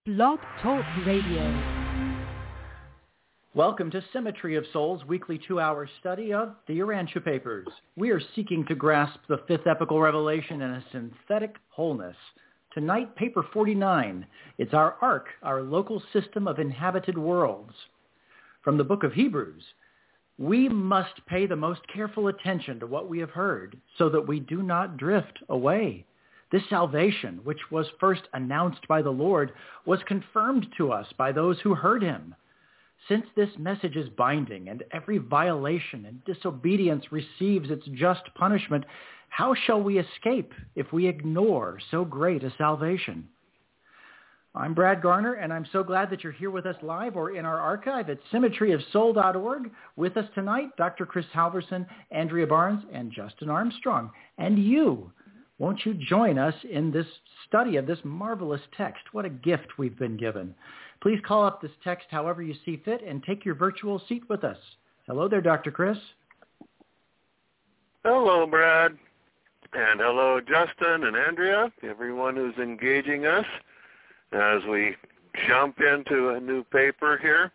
Blog Talk Radio. Welcome to Symmetry of Souls, weekly 2-hour study of the Urantia Papers. We are seeking to grasp the fifth epical revelation in a synthetic wholeness. Tonight, paper 49. It's our ark, our local system of inhabited worlds. From the book of Hebrews, we must pay the most careful attention to what we have heard so that we do not drift away. This salvation, which was first announced by the Lord, was confirmed to us by those who heard him. Since this message is binding and every violation and disobedience receives its just punishment, how shall we escape if we ignore so great a salvation? I'm Brad Garner, and I'm so glad that you're here with us live or in our archive at symmetryofsoul.org. With us tonight, Dr. Chris Halverson, Andrea Barnes, and Justin Armstrong. And you. Won't you join us in this study of this marvelous text? What a gift we've been given. Please call up this text however you see fit and take your virtual seat with us. Hello there, Dr. Chris. Hello, Brad. And hello, Justin and Andrea, everyone who's engaging us as we jump into a new paper here.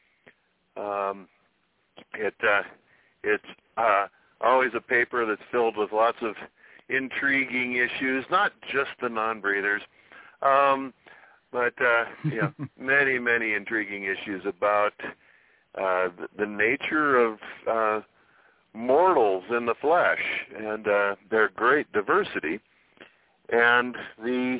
It's always a paper that's filled with lots of intriguing issues, not just the non-breathers, but many, many intriguing issues about the nature of mortals in the flesh and their great diversity, and the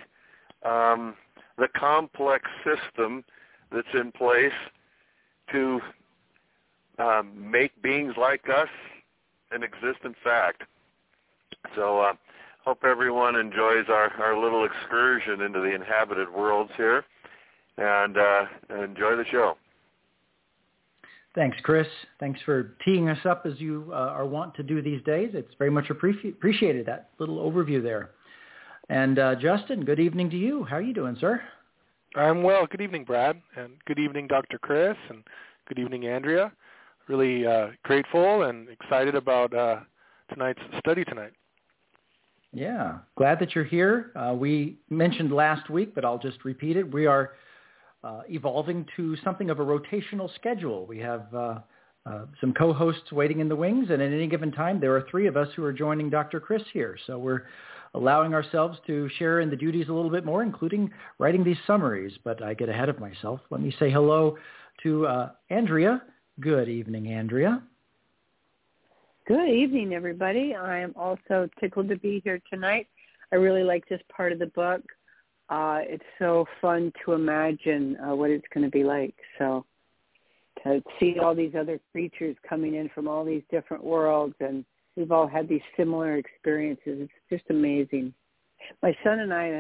complex system that's in place to make beings like us an existent fact. So hope everyone enjoys our little excursion into the inhabited worlds here, and enjoy the show. Thanks, Chris. Thanks for teeing us up as you are wont to do these days. It's very much appreciated, that little overview there. And Justin, good evening to you. How are you doing, sir? I'm well. Good evening, Brad, and good evening, Dr. Chris, and good evening, Andrea. Really grateful and excited about tonight's study tonight. Yeah, glad that you're here. We mentioned last week, but I'll just repeat it. We are evolving to something of a rotational schedule. We have some co-hosts waiting in the wings, and at any given time, there are 3 of us who are joining Dr. Chris here. So we're allowing ourselves to share in the duties a little bit more, including writing these summaries. But I get ahead of myself. Let me say hello to Andrea. Good evening, Andrea. Good evening, everybody. I am also tickled to be here tonight. I really like this part of the book. It's so fun to imagine what it's going to be like. So to see all these other creatures coming in from all these different worlds, and we've all had these similar experiences. It's just amazing. My son and I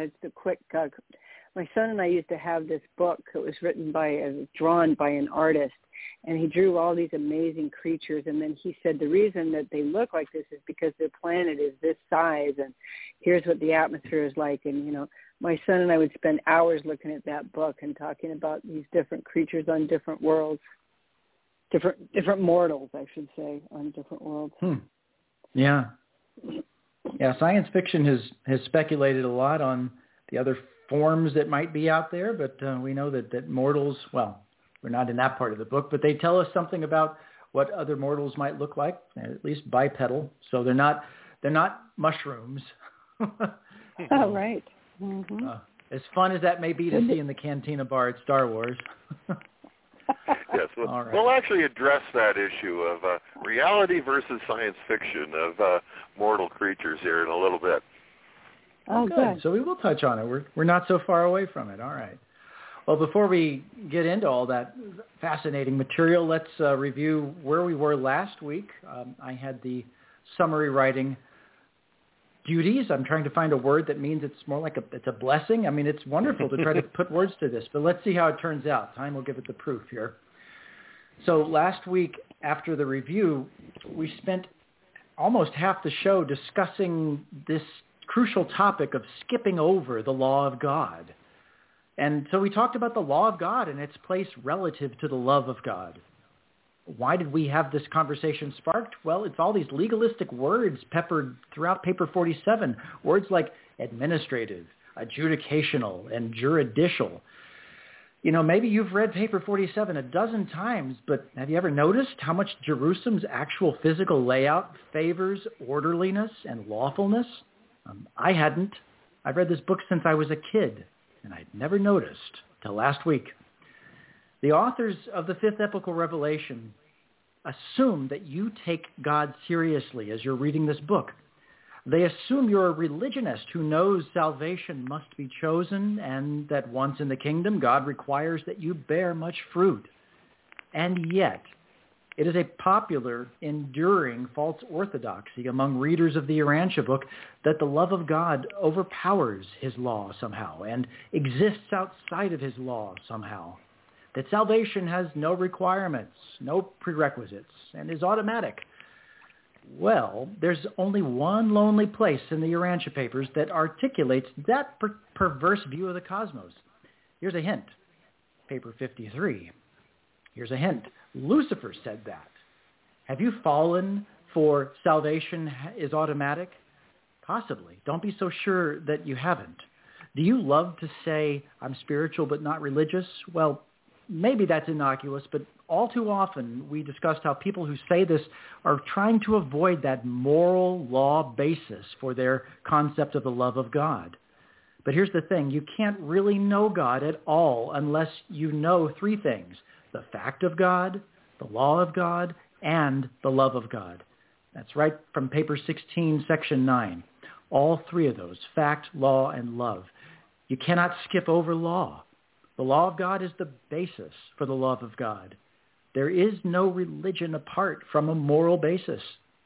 used to have this book that was drawn by an artist. And he drew all these amazing creatures. And then he said the reason that they look like this is because their planet is this size. And here's what the atmosphere is like. And, my son and I would spend hours looking at that book and talking about these different creatures on different worlds, different mortals, I should say, on different worlds. Yeah. Yeah, science fiction has speculated a lot on the other forms that might be out there. But we know that mortals, well, we're not in that part of the book, but they tell us something about what other mortals might look like, at least bipedal. So they're not mushrooms. Oh, right. Mm-hmm. As fun as that may be to see in the Cantina bar at Star Wars. Yes, right. We'll actually address that issue of reality versus science fiction of mortal creatures here in a little bit. Oh, good. So we will touch on it. We're not so far away from it. All right. Well, before we get into all that fascinating material, let's review where we were last week. I had the summary writing duties. I'm trying to find a word that means it's more like it's a blessing. I mean, it's wonderful to try to put words to this, but let's see how it turns out. Time will give it the proof here. So last week, after the review, we spent almost half the show discussing this crucial topic of skipping over the law of God. And so we talked about the law of God and its place relative to the love of God. Why did we have this conversation sparked? Well, it's all these legalistic words peppered throughout paper 47, words like administrative, adjudicational, and juridical. Maybe you've read paper 47 a dozen times, but have you ever noticed how much Jerusalem's actual physical layout favors orderliness and lawfulness? I hadn't. I've read this book since I was a kid, and I'd never noticed till last week. The authors of the fifth epical revelation assume that you take God seriously as you're reading this book. They assume you're a religionist who knows salvation must be chosen and that once in the kingdom, God requires that you bear much fruit. And yet, it is a popular, enduring false orthodoxy among readers of the Urantia book that the love of God overpowers his law somehow and exists outside of his law somehow, that salvation has no requirements, no prerequisites, and is automatic. Well, there's only one lonely place in the Urantia papers that articulates that perverse view of the cosmos. Here's a hint. Paper 53. Here's a hint. Lucifer said that. Have you fallen for salvation is automatic? Possibly. Don't be so sure that you haven't. Do you love to say, I'm spiritual but not religious? Well, maybe that's innocuous, but all too often we discussed how people who say this are trying to avoid that moral law basis for their concept of the love of God. But here's the thing. You can't really know God at all unless you know three things: the fact of God, the law of God, and the love of God. That's right from paper 16, section 9. All three of those, fact, law, and love. You cannot skip over law. The law of God is the basis for the love of God. There is no religion apart from a moral basis.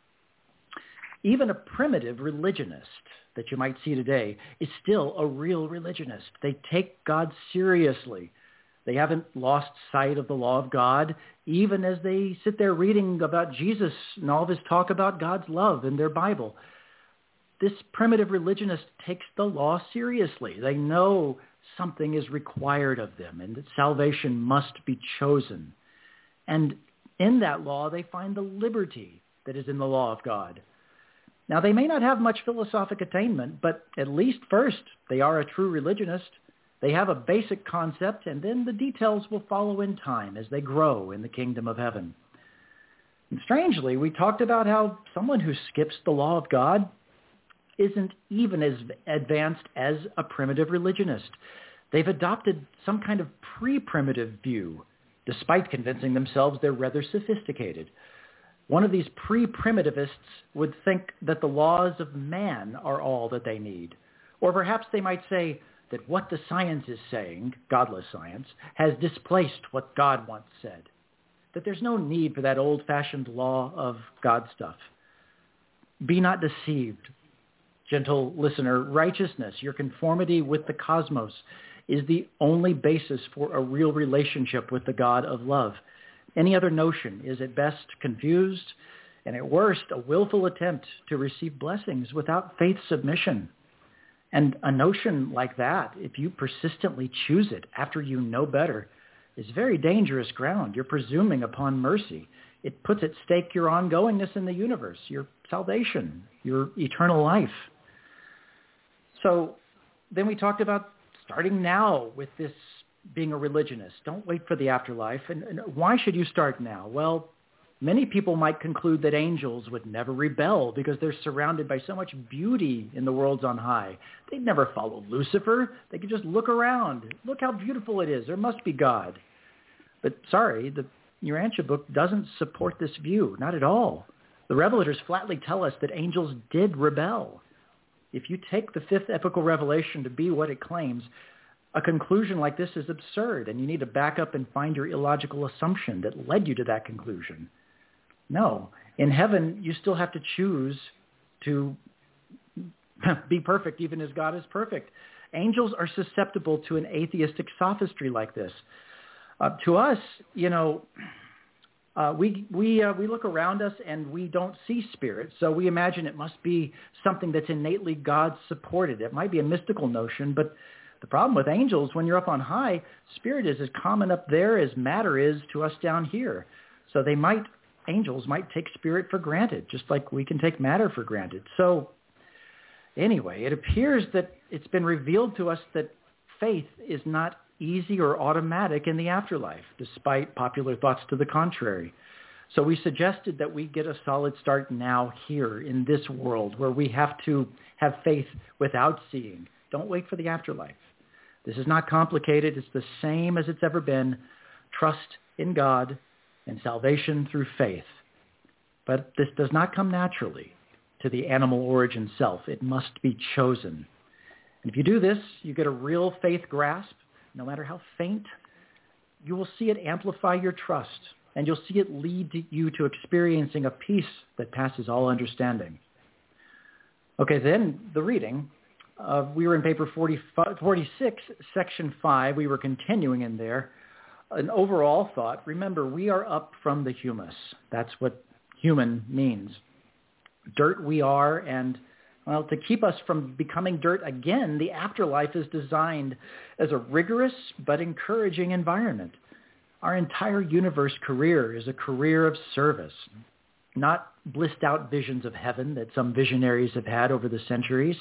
Even a primitive religionist that you might see today is still a real religionist. They take God seriously. They haven't lost sight of the law of God, even as they sit there reading about Jesus and all of his talk about God's love in their Bible. This primitive religionist takes the law seriously. They know something is required of them and that salvation must be chosen. And in that law, they find the liberty that is in the law of God. Now, they may not have much philosophic attainment, but at least first, they are a true religionist. They have a basic concept, and then the details will follow in time as they grow in the kingdom of heaven. And strangely, we talked about how someone who skips the law of God isn't even as advanced as a primitive religionist. They've adopted some kind of pre-primitive view, despite convincing themselves they're rather sophisticated. One of these pre-primitivists would think that the laws of man are all that they need. Or perhaps they might say that what the science is saying, godless science, has displaced what God once said. That there's no need for that old-fashioned law of God stuff. Be not deceived, gentle listener. Righteousness, your conformity with the cosmos, is the only basis for a real relationship with the God of love. Any other notion is at best confused and at worst a willful attempt to receive blessings without faith submission. And a notion like that, if you persistently choose it after you know better, is very dangerous ground. You're presuming upon mercy. It puts at stake your ongoingness in the universe, your salvation, your eternal life. So then we talked about starting now with this being a religionist. Don't wait for the afterlife. And why should you start now? Well, many people might conclude that angels would never rebel because they're surrounded by so much beauty in the worlds on high. They'd never follow Lucifer. They could just look around. Look how beautiful it is. There must be God. But sorry, the Urantia book doesn't support this view. Not at all. The revelators flatly tell us that angels did rebel. If you take the fifth epical revelation to be what it claims, a conclusion like this is absurd, and you need to back up and find your illogical assumption that led you to that conclusion. No. In heaven, you still have to choose to be perfect even as God is perfect. Angels are susceptible to an atheistic sophistry like this. To us, we look around us and we don't see spirit, so we imagine it must be something that's innately God-supported. It might be a mystical notion, but the problem with angels, when you're up on high, spirit is as common up there as matter is to us down here. So angels might take spirit for granted, just like we can take matter for granted. So anyway, it appears that it's been revealed to us that faith is not easy or automatic in the afterlife, despite popular thoughts to the contrary. So we suggested that we get a solid start now here in this world where we have to have faith without seeing. Don't wait for the afterlife. This is not complicated. It's the same as it's ever been. Trust in God and salvation through faith. But this does not come naturally to the animal origin self. It must be chosen. And if you do this, you get a real faith grasp, no matter how faint. You will see it amplify your trust, and you'll see it lead you to experiencing a peace that passes all understanding. Okay, then the reading. We were in paper 46, section 5. We were continuing in there. An overall thought, remember, we are up from the humus. That's what human means. Dirt we are, and well, to keep us from becoming dirt again, the afterlife is designed as a rigorous but encouraging environment. Our entire universe career is a career of service, not blissed out visions of heaven that some visionaries have had over the centuries.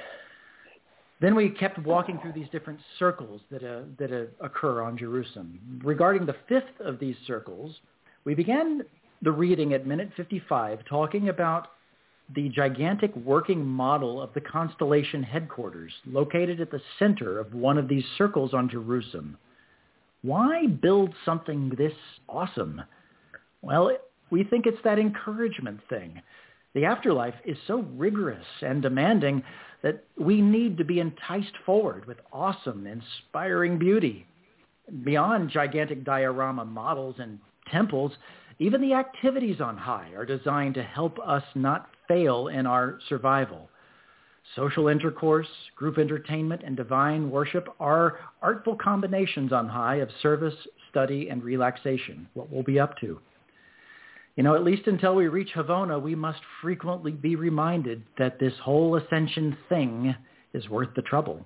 Then we kept walking through these different circles that occur on Jerusalem. Regarding the fifth of these circles, we began the reading at minute 55 talking about the gigantic working model of the constellation headquarters located at the center of one of these circles on Jerusalem. Why build something this awesome? Well, we think it's that encouragement thing. The afterlife is so rigorous and demanding that we need to be enticed forward with awesome, inspiring beauty. Beyond gigantic diorama models and temples, even the activities on high are designed to help us not fail in our survival. Social intercourse, group entertainment, and divine worship are artful combinations on high of service, study, and relaxation, what we'll be up to. You know, at least until we reach Havona, we must frequently be reminded that this whole ascension thing is worth the trouble.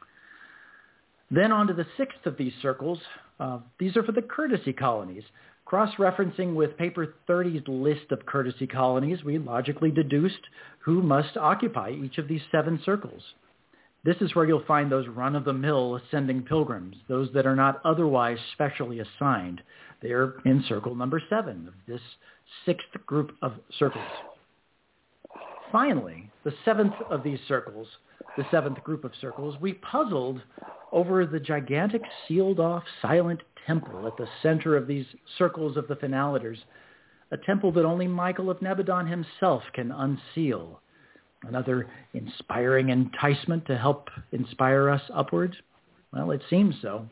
Then on to the sixth of these circles. These are for the courtesy colonies. Cross-referencing with paper 30's list of courtesy colonies, we logically deduced who must occupy each of these 7 circles. This is where you'll find those run-of-the-mill ascending pilgrims, those that are not otherwise specially assigned. They're in circle number 7 of this 6th group of circles. Finally, the 7th of these circles, the 7th group of circles, we puzzled over the gigantic sealed-off silent temple at the center of these circles of the finalators, a temple that only Michael of Nebadon himself can unseal. Another inspiring enticement to help inspire us upward? Well, it seems so.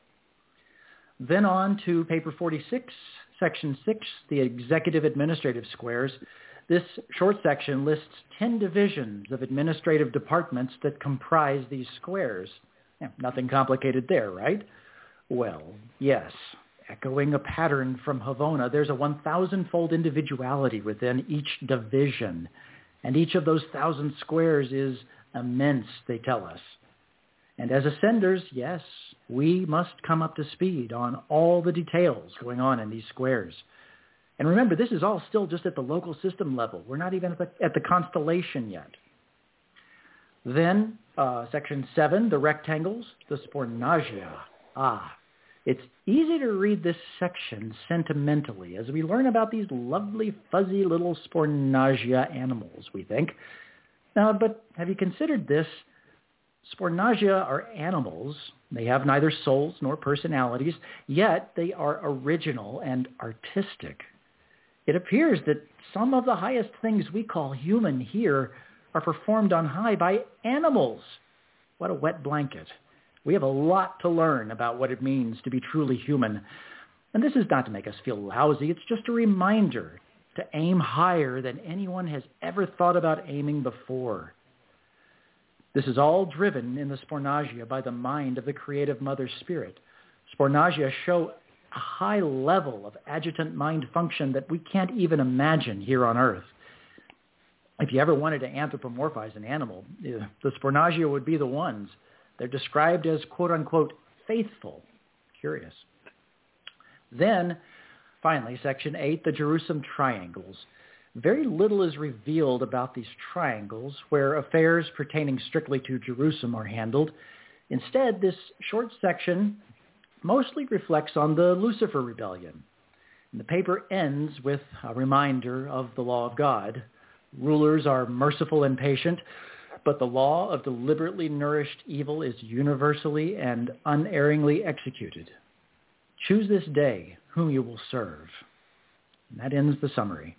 Then on to paper 46, section 6, the executive administrative squares. This short section lists 10 divisions of administrative departments that comprise these squares. Nothing complicated there, right? Well, yes. Echoing a pattern from Havona, there's a 1,000-fold individuality within each division. And each of those 1,000 squares is immense, they tell us. And as ascenders, yes, we must come up to speed on all the details going on in these squares. And remember, this is all still just at the local system level. We're not even at the constellation yet. Then, section 7, the rectangles, the spornagia. It's easy to read this section sentimentally as we learn about these lovely, fuzzy little spornagia animals, we think. But have you considered this? Spornagia are animals. They have neither souls nor personalities, yet they are original and artistic. It appears that some of the highest things we call human here are performed on high by animals. What a wet blanket. We have a lot to learn about what it means to be truly human. And this is not to make us feel lousy. It's just a reminder to aim higher than anyone has ever thought about aiming before. This is all driven in the spornagia by the mind of the creative mother spirit. Spornagia show a high level of adjutant mind function that we can't even imagine here on Earth. If you ever wanted to anthropomorphize an animal, the spornagia would be the ones. They're described as, quote-unquote, faithful. Curious. Then, finally, section 8, the Jerusalem triangles. Very little is revealed about these triangles, where affairs pertaining strictly to Jerusalem are handled. Instead, this short section mostly reflects on the Lucifer rebellion. And the paper ends with a reminder of the law of God. Rulers are merciful and patient, but the law of deliberately nourished evil is universally and unerringly executed. Choose this day whom you will serve. And that ends the summary.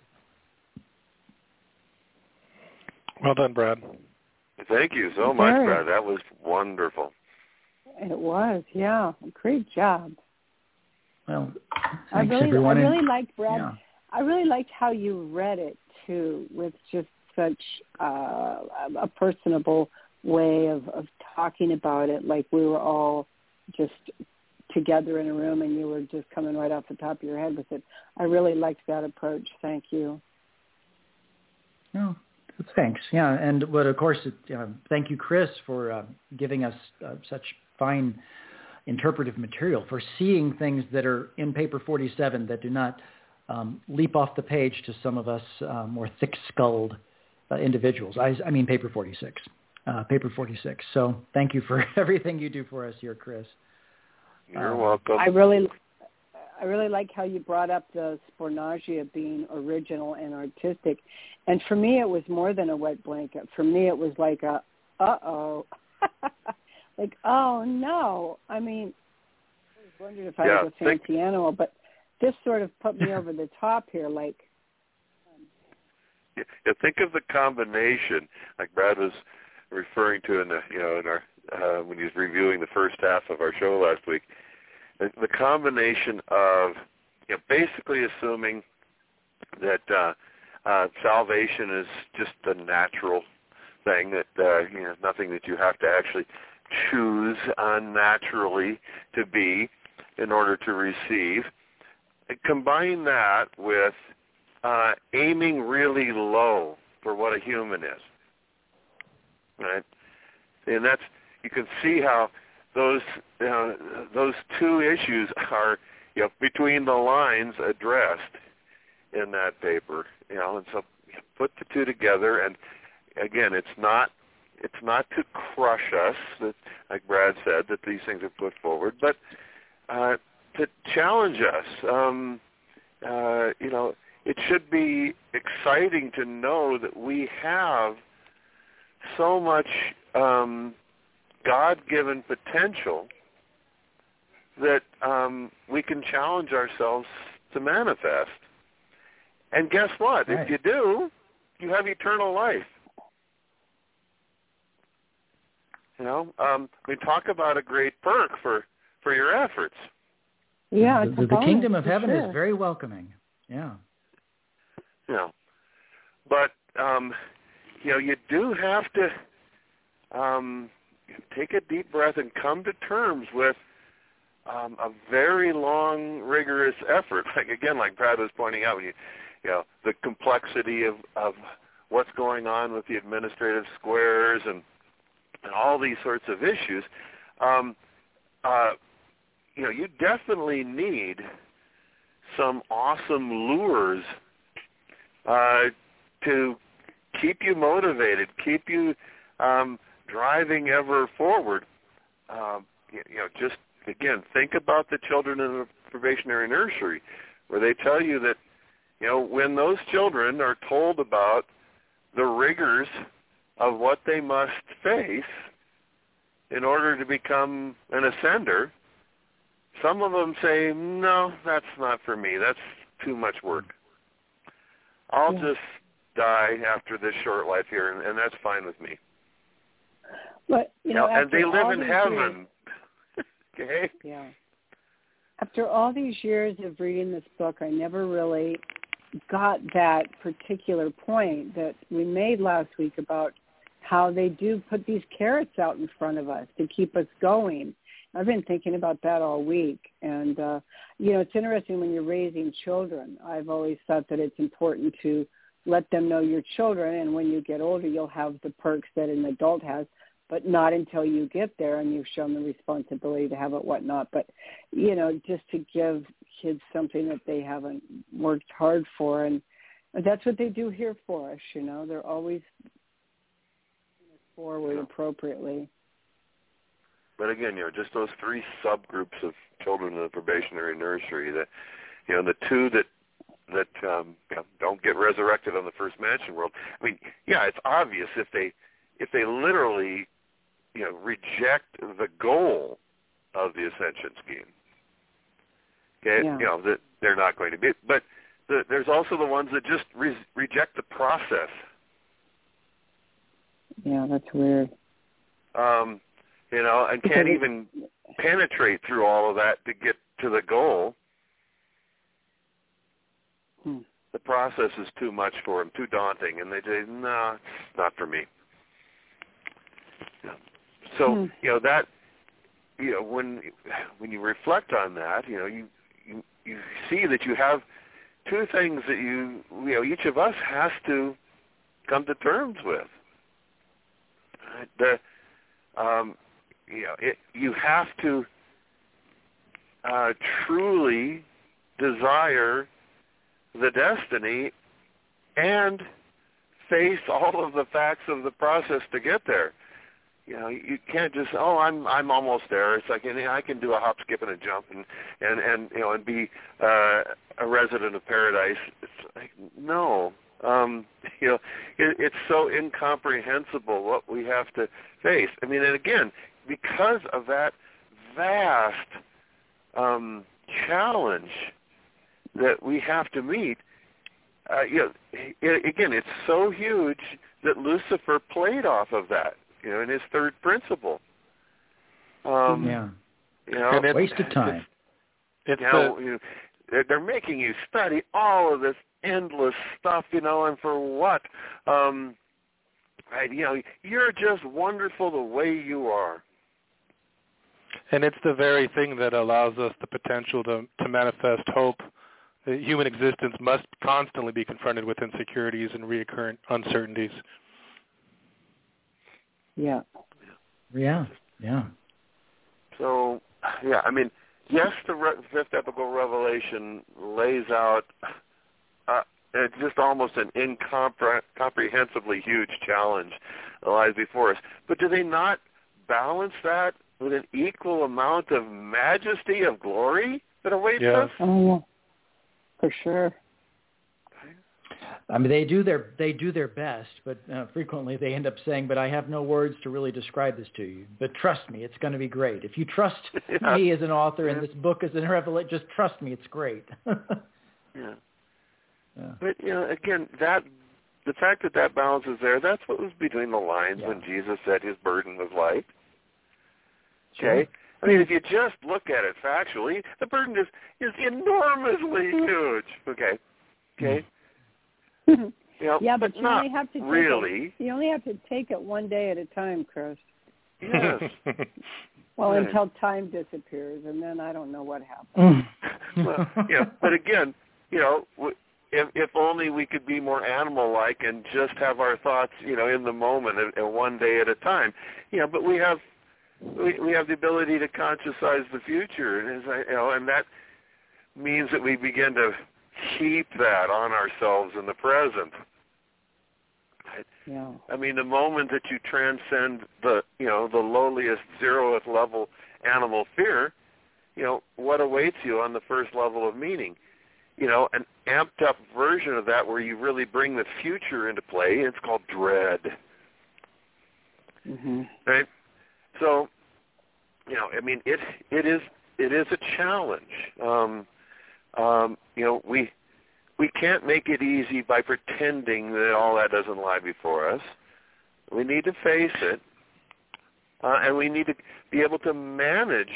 Well done, Brad. Thank you so much, Brad. That was wonderful. It was, yeah. Great job. Well, I thanks, really everyone. liked, Brad. Yeah. I really liked how you read it, too, with just such a personable way of talking about it, like we were all just together in a room and you were just coming right off the top of your head with it. I really liked that approach. Thank you. Oh, thanks. Yeah, and but of course, thank you, Chris, for giving us such fine interpretive material, for seeing things that are in paper 47 that do not leap off the page to some of us more thick-skulled individuals. I mean paper 46. Paper 46. So thank you for everything you do for us here, Chris. You're welcome. I really like how you brought up the Spornagia being original and artistic. And for me, it was more than a wet blanket. For me, it was like a, uh-oh. Like, oh, no. I mean, I was wondering if I was a fancy animal, but this sort of put me over the top here, like. Yeah, think of the combination, like Brad was referring to in our when he was reviewing the first half of our show last week. The combination of basically assuming that salvation is just a natural thing, that nothing that you have to actually choose unnaturally to be in order to receive. And combine that with aiming really low for what a human is, right? And that's, you can see how those two issues are between the lines addressed in that paper, and so put the two together. And again, it's not to crush us, that, like Brad said, that these things are put forward, but to challenge us. It should be exciting to know that we have so much God-given potential that we can challenge ourselves to manifest. And guess what? Right. If you do, you have eternal life. Talk about a great perk for your efforts. Yeah, the kingdom of heaven sure. is very welcoming. Yeah. But you do have to take a deep breath and come to terms with a very long, rigorous effort. Like Brad was pointing out, the complexity of what's going on with the administrative squares and all these sorts of issues. You definitely need some awesome lures to keep you motivated, keep you driving ever forward. Just again, think about the children in the probationary nursery, where they tell you that when those children are told about the rigors of what they must face in order to become an ascender, some of them say, no, that's not for me. That's too much work. I'll just die after this short life here, and that's fine with me. But, and they live in heaven. Okay? Yeah. After all these years of reading this book, I never really got that particular point that we made last week about how they do put these carrots out in front of us to keep us going. I've been thinking about that all week. And, it's interesting when you're raising children. I've always thought that it's important to let them know you're children, and when you get older, you'll have the perks that an adult has, but not until you get there and you've shown the responsibility to have it, whatnot. But, just to give kids something that they haven't worked hard for. And that's what they do here for us, They're always forward appropriately. But again, just those three subgroups of children in the probationary nursery, that, the two that don't get resurrected on the first mansion world. I mean, it's obvious if they literally, reject the goal of the ascension scheme. Okay, that they're not going to be. But there's also the ones that just reject the process. Yeah, that's weird. And can't even penetrate through all of that to get to the goal. The process is too much for them, too daunting, and they say, no, it's not for me. So, that, when you reflect on that, you see that you have two things that each of us has to come to terms with. You have to truly desire the destiny and face all of the facts of the process to get there. You can't just, I'm almost there. It's like I can do a hop, skip, and a jump, and be a resident of paradise. It's like, no. It's so incomprehensible what we have to face. I mean, and again, because of that vast challenge that we have to meet, again, it's so huge that Lucifer played off of that, in his third principle. Waste of time. They're making you study all of this endless stuff, and for what? You're just wonderful the way you are. And it's the very thing that allows us the potential to manifest hope. Human existence must constantly be confronted with insecurities and recurrent uncertainties. Yeah. So, I mean, yes, the fifth epical revelation lays out just almost an incomprehensibly huge challenge that lies before us. But do they not balance that with an equal amount of majesty, of glory that awaits us? Oh, yeah. For sure. I mean, they do their best, but frequently they end up saying, "But I have no words to really describe this to you. But trust me, it's going to be great. If you trust me as an author and this book as a revelation, just trust me, it's great." But again, the fact that balance is there, that's what was between the lines when Jesus said his burden was light. Okay. Sure. I mean, if you just look at it factually, the burden is enormously huge. Okay. But you not only have to really. You only have to take it one day at a time, Chris. Yes. Until time disappears, and then I don't know what happens. But again, if only we could be more animal-like and just have our thoughts, in the moment and one day at a time. But we have the ability to conscientize the future, and that means that we begin to heap that on ourselves in the present. Yeah. I mean, the moment that you transcend the lowliest, zeroth level animal fear, what awaits you on the first level of meaning? An amped up version of that where you really bring the future into play. It's called dread. Mm-hmm. Right? So, I mean, it is a challenge. We can't make it easy by pretending that all that doesn't lie before us. We need to face it, and we need to be able to manage,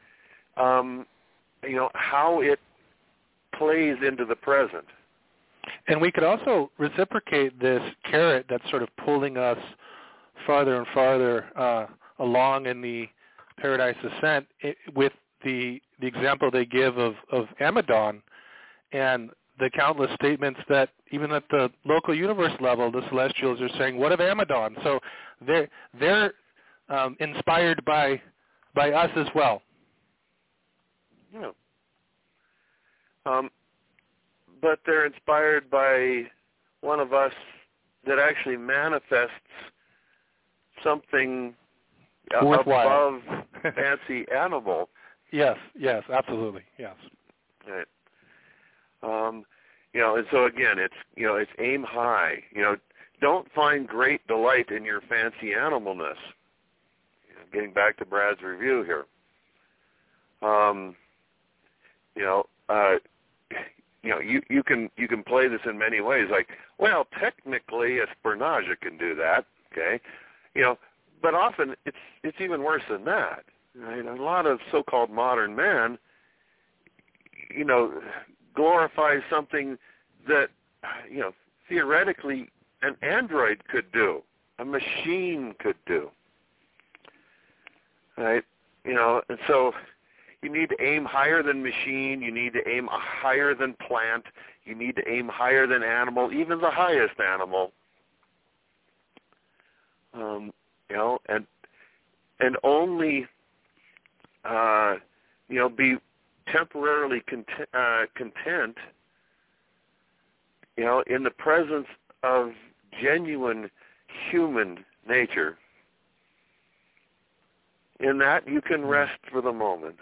how it plays into the present. And we could also reciprocate this carrot that's sort of pulling us farther and farther along in the Paradise Ascent with the example they give of Amadon and the countless statements that even at the local universe level, the Celestials are saying, "What of Amadon?" So they're inspired by us as well. Yeah. But they're inspired by one of us that actually manifests something worthwhile. above fancy animal. Yes, absolutely, yes. Right. And so again, it's aim high. Don't find great delight in your fancy animalness. Getting back to Brad's review here. You can play this in many ways. Like, well, technically, a Spurnaja can do that. Okay, but often it's even worse than that. Right? A lot of so-called modern man, glorifies something that, theoretically an android could do, a machine could do. Right? And so you need to aim higher than machine. You need to aim higher than plant. You need to aim higher than animal, even the highest animal. And only, be temporarily content, in the presence of genuine human nature. In that, you can rest for the moment.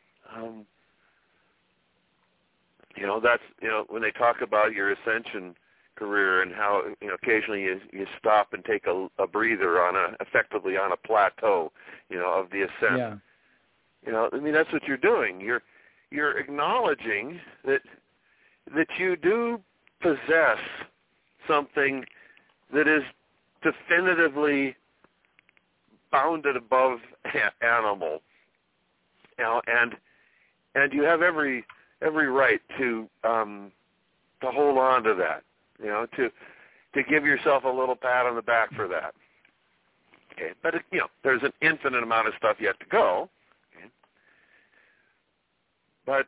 That's, when they talk about your ascension career and how, occasionally you stop and take a breather effectively on a plateau, of the ascent. Yeah. That's what you're doing. You're acknowledging that you do possess something that is definitively bounded above animal, and you have every right to hold on to that, to give yourself a little pat on the back for that. Okay, but there's an infinite amount of stuff yet to go. Okay? But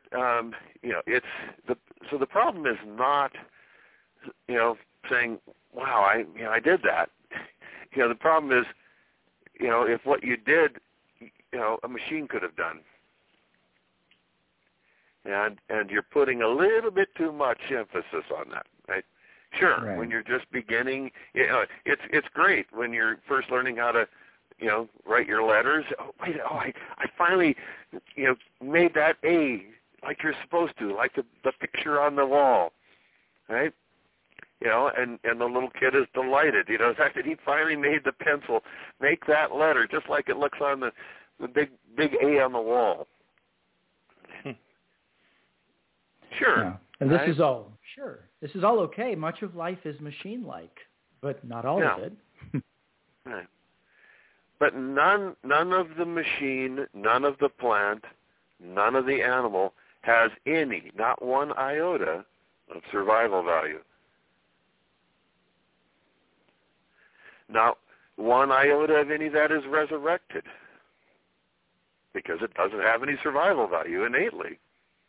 so the problem is not saying, wow, I did that. The problem is, if what you did, a machine could have done. And you're putting a little bit too much emphasis on that, right? Sure, right. When you're just beginning, it's great when you're first learning how to, write your letters. I finally, made that A like you're supposed to, like the picture on the wall, right? And the little kid is delighted, the fact that he finally made the pencil make that letter just like it looks on the big A on the wall. Sure. Yeah. And this is all okay. Much of life is machine-like, but not all of it. Right. But none of the machine, none of the plant, none of the animal has not one iota of survival value. Not one iota of any that is resurrected, because it doesn't have any survival value innately.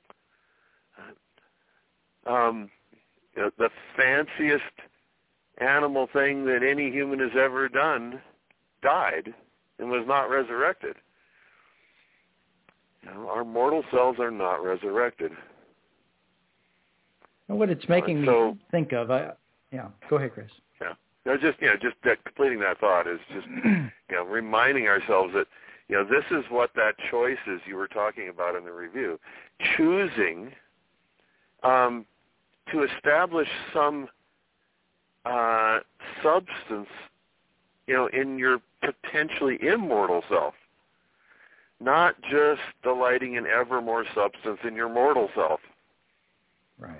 The fanciest animal thing that any human has ever done died and was not resurrected. Our mortal selves are not resurrected. And what it's making me think of, go ahead, Chris. Just completing that thought is just reminding ourselves that this is what that choice is you were talking about in the review, choosing to establish some substance, in your potentially immortal self, not just delighting in ever more substance in your mortal self. Right.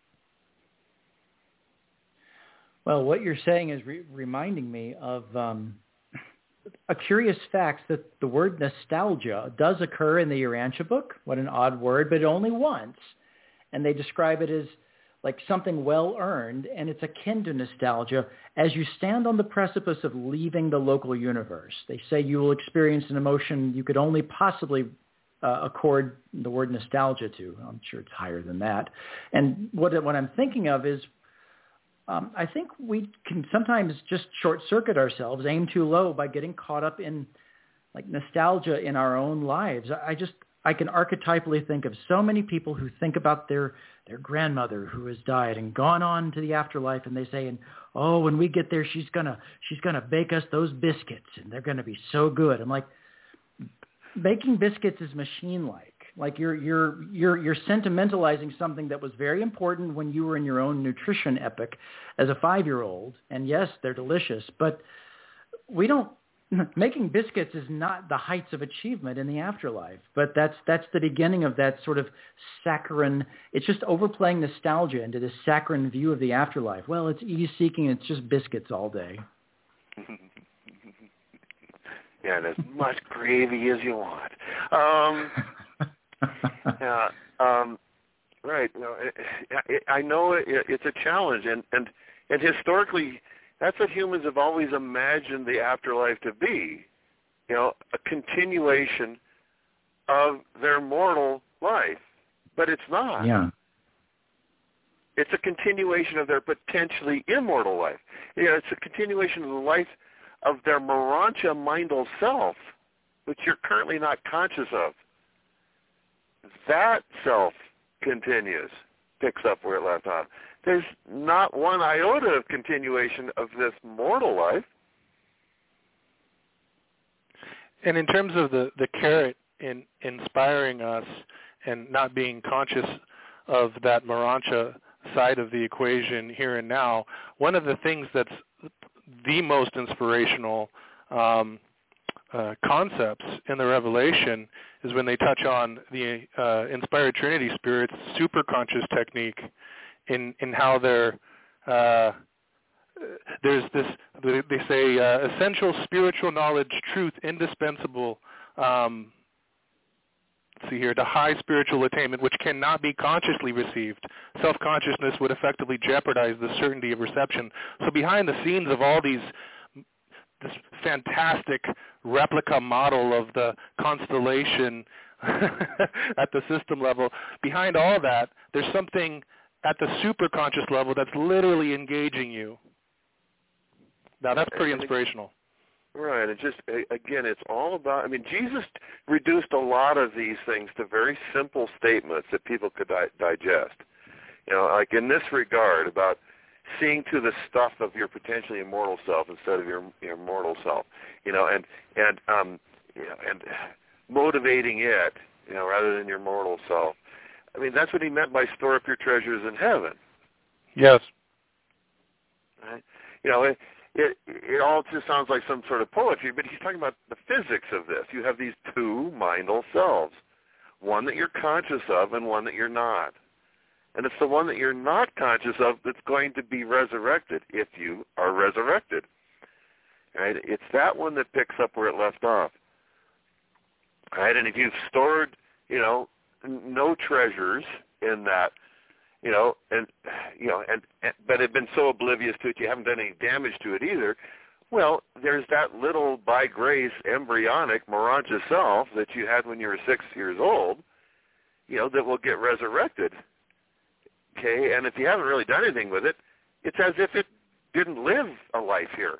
Well, what you're saying is reminding me of a curious fact that the word nostalgia does occur in the Urantia book. What an odd word, but only once. And they describe it as like something well-earned, and it's akin to nostalgia as you stand on the precipice of leaving the local universe. They say you will experience an emotion you could only possibly accord the word nostalgia to. I'm sure it's higher than that. And what I'm thinking of is I think we can sometimes just short-circuit ourselves, aim too low by getting caught up in like nostalgia in our own lives. I can archetypally think of so many people who think about their grandmother who has died and gone on to the afterlife, and they say, when we get there, she's gonna bake us those biscuits, and they're gonna be so good. I'm like, Baking biscuits is machine-like. Like you're sentimentalizing something that was very important when you were in your own nutrition epoch as a 5-year-old. And yes, they're delicious, but making biscuits is not the heights of achievement in the afterlife. But that's the beginning of that sort of saccharine. It's just overplaying nostalgia into this saccharine view of the afterlife. Well, it's ease-seeking. It's just biscuits all day. Yeah, and as much gravy as you want. Yeah, right. You know, I know it's a challenge, and historically, that's what humans have always imagined the afterlife to be. You know, a continuation of their mortal life, but it's not. Yeah. It's a continuation of their potentially immortal life. You know, it's a continuation of the life of their Morontia mindal self, which you're currently not conscious of. That self continues, picks up where it left off. There's not one iota of continuation of this mortal life. And in terms of the carrot in inspiring us and not being conscious of that Morontia side of the equation here and now, one of the things that's the most inspirational concepts in the Revelation is when they touch on the inspired Trinity Spirit's superconscious technique in how there's this, they say, essential spiritual knowledge, truth, indispensable, see here, to high spiritual attainment, which cannot be consciously received. Self-consciousness would effectively jeopardize the certainty of reception. So behind the scenes of all this fantastic replica model of the constellation at the system level, behind all that, there's something at the superconscious level that's literally engaging you. Now, that's pretty inspirational. Right, and just, again, it's all about, I mean, Jesus reduced a lot of these things to very simple statements that people could digest. You know, like in this regard, about seeing to the stuff of your potentially immortal self instead of your mortal self, you know, and motivating it, you know, rather than your mortal self. I mean, that's what he meant by store up your treasures in heaven. Yes. Right? You know, it all just sounds like some sort of poetry, but he's talking about the physics of this. You have these two mindal selves, one that you're conscious of and one that you're not. And it's the one that you're not conscious of that's going to be resurrected if you are resurrected. Right? It's that one that picks up where it left off. Right? And if you've stored, you know, no treasures in that, but have been so oblivious to it you haven't done any damage to it either, well, there's that little, by grace, embryonic Morontia self that you had when you were 6 years old, you know, that will get resurrected. Okay, and if you haven't really done anything with it, it's as if it didn't live a life here.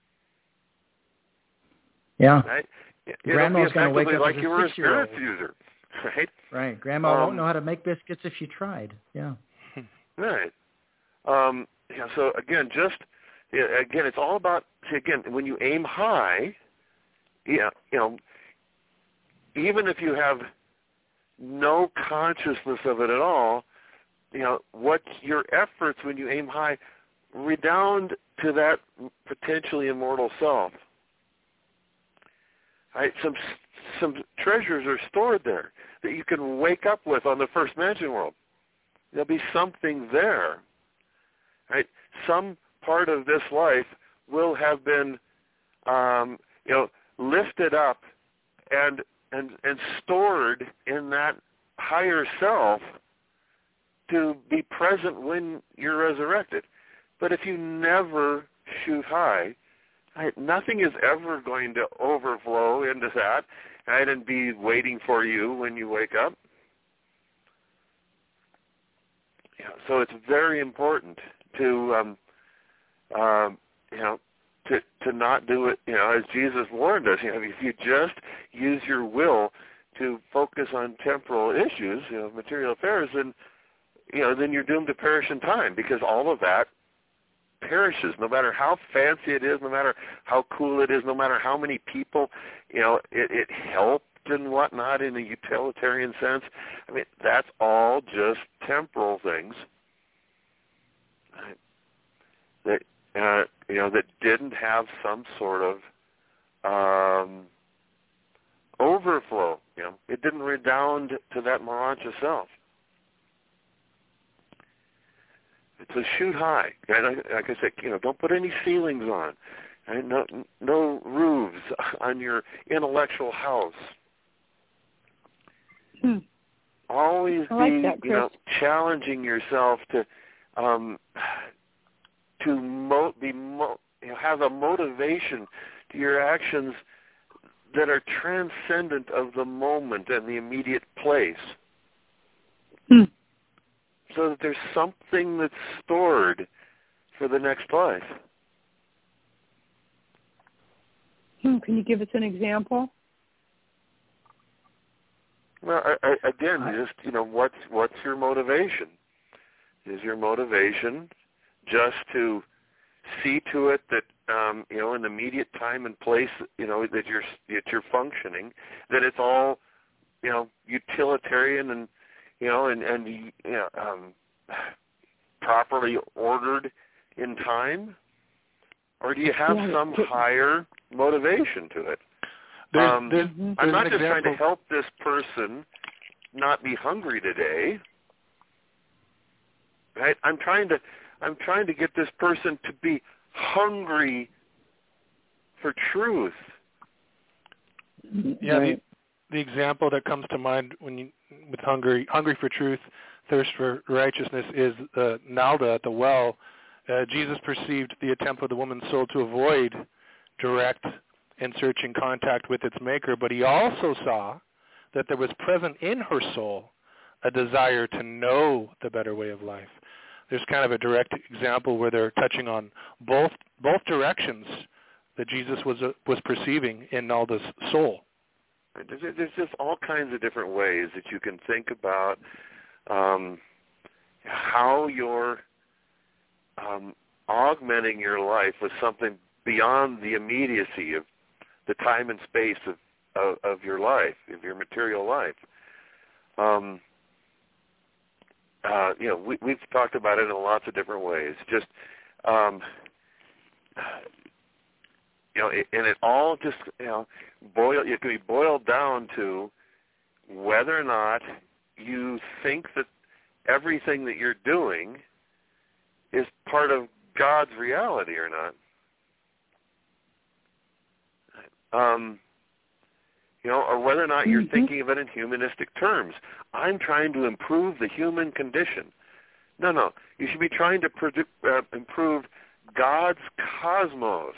Yeah. Right? Grandma's going to wake up like as you a were a 6-year-old. spirit user, right? Right. Grandma won't know how to make biscuits if she tried. Yeah. Right. So again, it's all about, when you aim high, you know, even if you have no consciousness of it at all, you know, what your efforts when you aim high redound to that potentially immortal self. Right? Some treasures are stored there that you can wake up with on the first mansion world. There'll be something there. Right? Some part of this life will have been, lifted up and stored in that higher self to be present when you're resurrected. But if you never shoot high, right, nothing is ever going to overflow into that, right, and be waiting for you when you wake up. Yeah, so it's very important to not do it, you know, as Jesus warned us. You know, if you just use your will to focus on temporal issues, you know, material affairs, then you're doomed to perish in time, because all of that perishes, no matter how fancy it is, no matter how cool it is, no matter how many people, you know, it helped and whatnot in a utilitarian sense, I mean, that's all just temporal things, right? That that didn't have some sort of overflow. It didn't redound to that Morancha self. It's a shoot high. And like I said, don't put any ceilings on. And no roofs on your intellectual house. Always like that, Chris. Challenging yourself to have a motivation to your actions that are transcendent of the moment and the immediate place. So that there's something that's stored for the next life. Can you give us an example? Well, again, what's your motivation? Is your motivation just to see to it that in the immediate time and place that you're functioning, that it's all utilitarian and properly ordered in time, or do you have some higher motivation to it? I'm not just trying to help this person not be hungry today, right? I'm trying to get this person to be hungry for truth. Yeah, the example that comes to mind with hungry for truth, thirst for righteousness, is Nalda at the well. Jesus perceived the attempt of the woman's soul to avoid direct and searching contact with its maker, but he also saw that there was present in her soul a desire to know the better way of life. There's kind of a direct example where they're touching on both directions that Jesus was perceiving in Nalda's soul. There's just all kinds of different ways that you can think about how you're augmenting your life with something beyond the immediacy of the time and space of your life, of your material life. We've talked about it in lots of different ways. Just and it all just it can be boiled down to whether or not you think that everything that you're doing is part of God's reality or not. Or whether or not you're thinking of it in humanistic terms. I'm trying to improve the human condition. No. You should be trying to improve God's cosmos,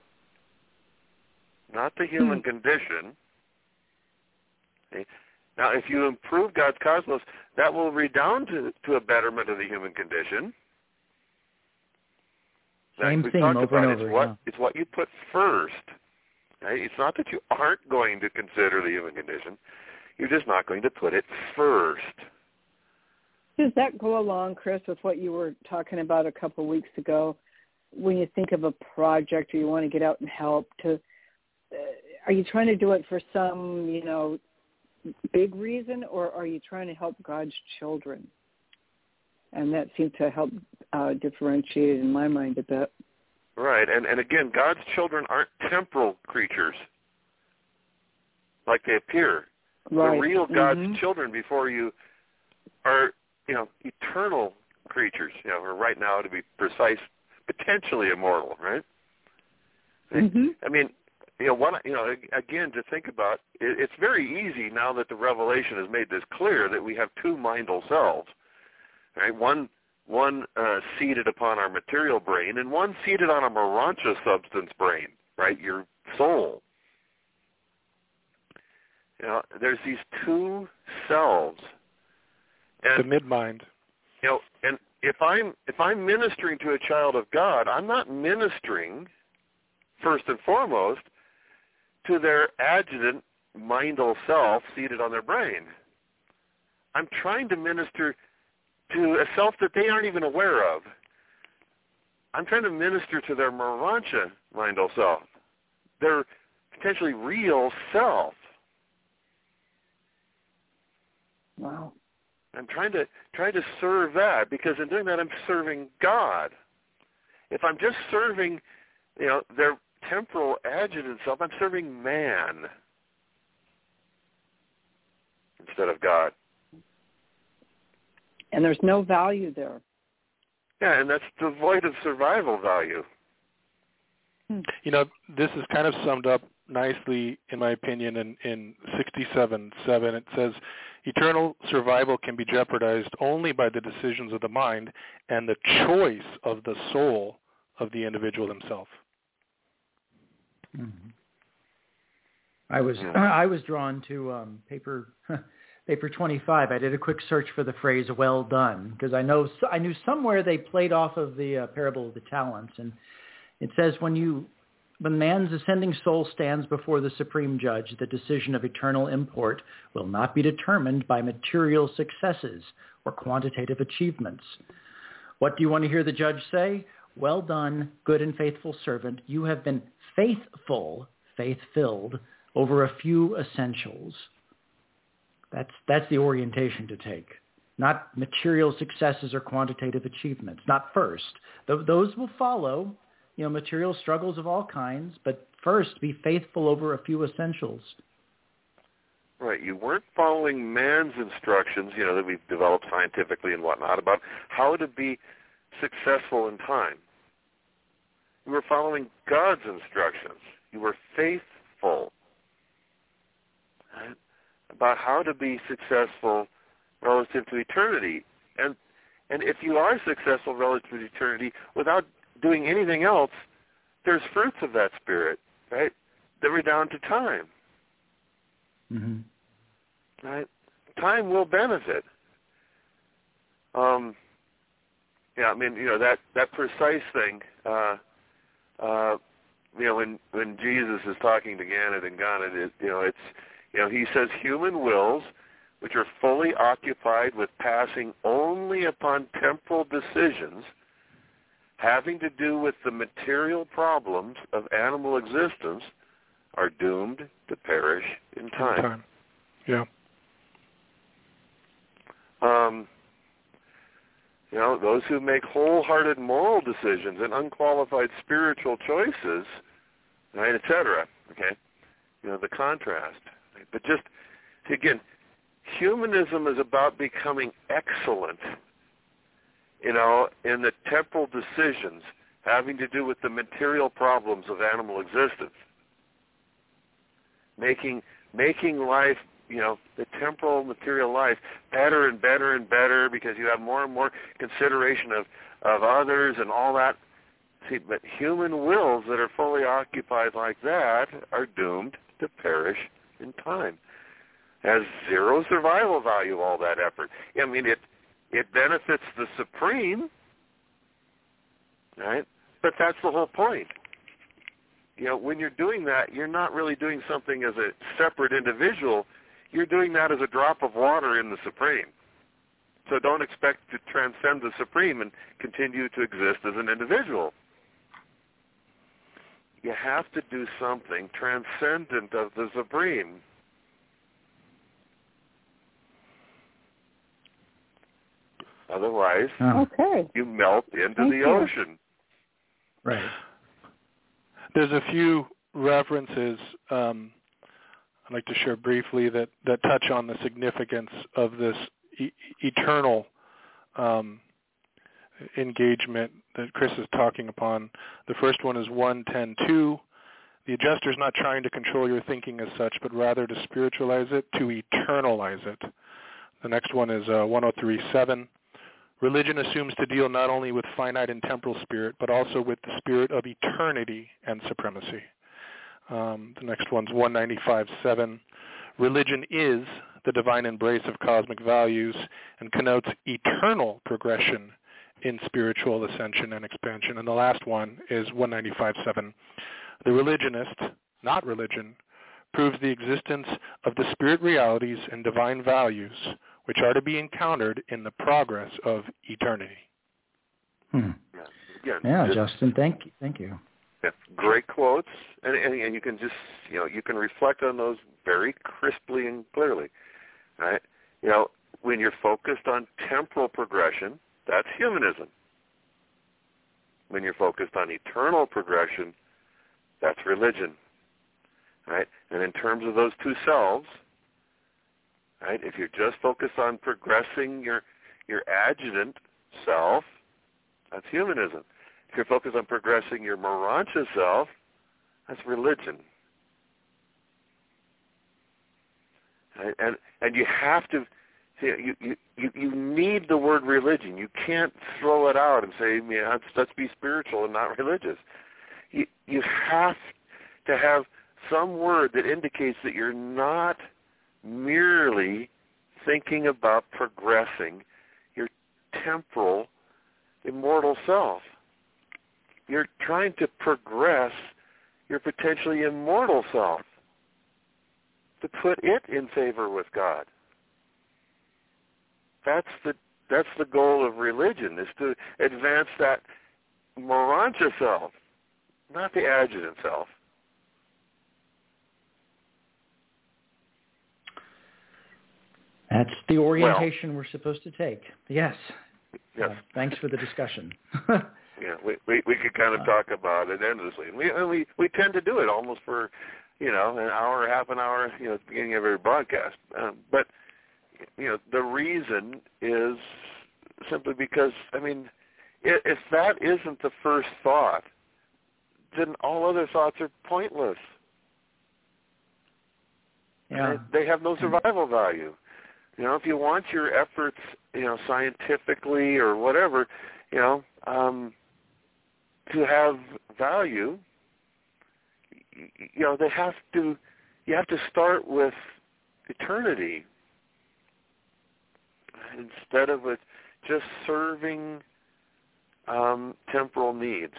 not the human condition. Okay? Now, if you improve God's cosmos, that will redound to a betterment of the human condition. Same thing over and over. It's what you put first. Right? It's not that you aren't going to consider the human condition. You're just not going to put it first. Does that go along, Chris, with what you were talking about a couple of weeks ago? When you think of a project or you want to get out and help, are you trying to do it for some, big reason, or are you trying to help God's children? And that seemed to help differentiate in my mind a bit. Right, and again, God's children aren't temporal creatures like they appear. Right. The real God's children before you are, eternal creatures, or right now, to be precise, potentially immortal, right? I mean, again, to think about, it's very easy now that the revelation has made this clear that we have two mindal selves, right? One seated upon our material brain, and one seated on a Morancha substance brain, right? Your soul. There's these two selves. And, the mid-mind. And if I'm ministering to a child of God, I'm not ministering first and foremost to their adjutant mindal self seated on their brain. I'm trying to minister to a self that they aren't even aware of. I'm trying to minister to their Morancha mindal self, their potentially real self. Wow. I'm trying to serve that, because in doing that I'm serving God. If I'm just serving, their temporal adjutant self, I'm serving man instead of God. And there's no value there. Yeah, and that's devoid of survival value. This is kind of summed up nicely, in my opinion, in 67:7. It says, eternal survival can be jeopardized only by the decisions of the mind and the choice of the soul of the individual himself. Mm-hmm. I was drawn to paper 25. I did a quick search for the phrase "well done" because I knew somewhere they played off of the parable of the talents, and it says when man's ascending soul stands before the supreme judge, the decision of eternal import will not be determined by material successes or quantitative achievements. What do you want to hear the judge say? Well done, good and faithful servant. You have been faithful, faith-filled, over a few essentials. That's the orientation to take. Not material successes or quantitative achievements. Not first. Those will follow, material struggles of all kinds, but first be faithful over a few essentials. Right. You weren't following man's instructions, that we've developed scientifically and whatnot about how to be successful in time. You were following God's instructions. You were faithful, right, about how to be successful relative to eternity. And if you are successful relative to eternity without doing anything else, there's fruits of that spirit, right, that redound to time. Mm-hmm. Right? Time will benefit. That precise thing, when Jesus is talking to Gannet and Gannet, he says human wills, which are fully occupied with passing only upon temporal decisions having to do with the material problems of animal existence, are doomed to perish in time. Yeah. Those who make wholehearted moral decisions and unqualified spiritual choices, right, etc. Okay, the contrast. Right? But just again, humanism is about becoming excellent. In the temporal decisions having to do with the material problems of animal existence, making life, the temporal material life better and better and better because you have more and more consideration of others and all that. See, but human wills that are fully occupied like that are doomed to perish in time. Has zero survival value, all that effort. I mean, it benefits the supreme, right? But that's the whole point. When you're doing that, you're not really doing something as a separate individual. You're doing that as a drop of water in the supreme. So don't expect to transcend the supreme and continue to exist as an individual. You have to do something transcendent of the supreme. Otherwise, you melt into the ocean. Right. There's a few references I'd like to share briefly that touch on the significance of this eternal engagement that Chris is talking upon. The first one is 1:10:2. The adjuster is not trying to control your thinking as such, but rather to spiritualize it, to eternalize it. The next one is 103:7. Religion assumes to deal not only with finite and temporal spirit, but also with the spirit of eternity and supremacy. The next one's 195:7. Religion is the divine embrace of cosmic values and connotes eternal progression in spiritual ascension and expansion. And the last one is 195:7. The religionist, not religion, proves the existence of the spirit realities and divine values which are to be encountered in the progress of eternity. Yeah, Justin, thank you. Yeah, great quotes, and you can just, you can reflect on those very crisply and clearly, right? when you're focused on temporal progression, that's humanism. When you're focused on eternal progression, that's religion. Right? And in terms of those two selves, right, if you're just focused on progressing your adjutant self, that's humanism. If you're focused on progressing your Morontia self, that's religion. Right? And you have to, you need the word religion. You can't throw it out and say, yeah, let's be spiritual and not religious. You have to have some word that indicates that you're not merely thinking about progressing your temporal, immortal self. You're trying to progress your potentially immortal self, to put it in favor with God. That's the goal of religion, is to advance that Morontia self, not the adjutant self. That's the orientation we're supposed to take. Yes. Yes. Thanks for the discussion. Yeah, we could kind of talk about it endlessly. And we tend to do it almost for, an hour, half an hour, at the beginning of every broadcast. But, the reason is simply because, if that isn't the first thought, then all other thoughts are pointless. Yeah. They have no survival value. If you want your efforts, scientifically or whatever, to have value, you have to start with eternity instead of with just serving temporal needs.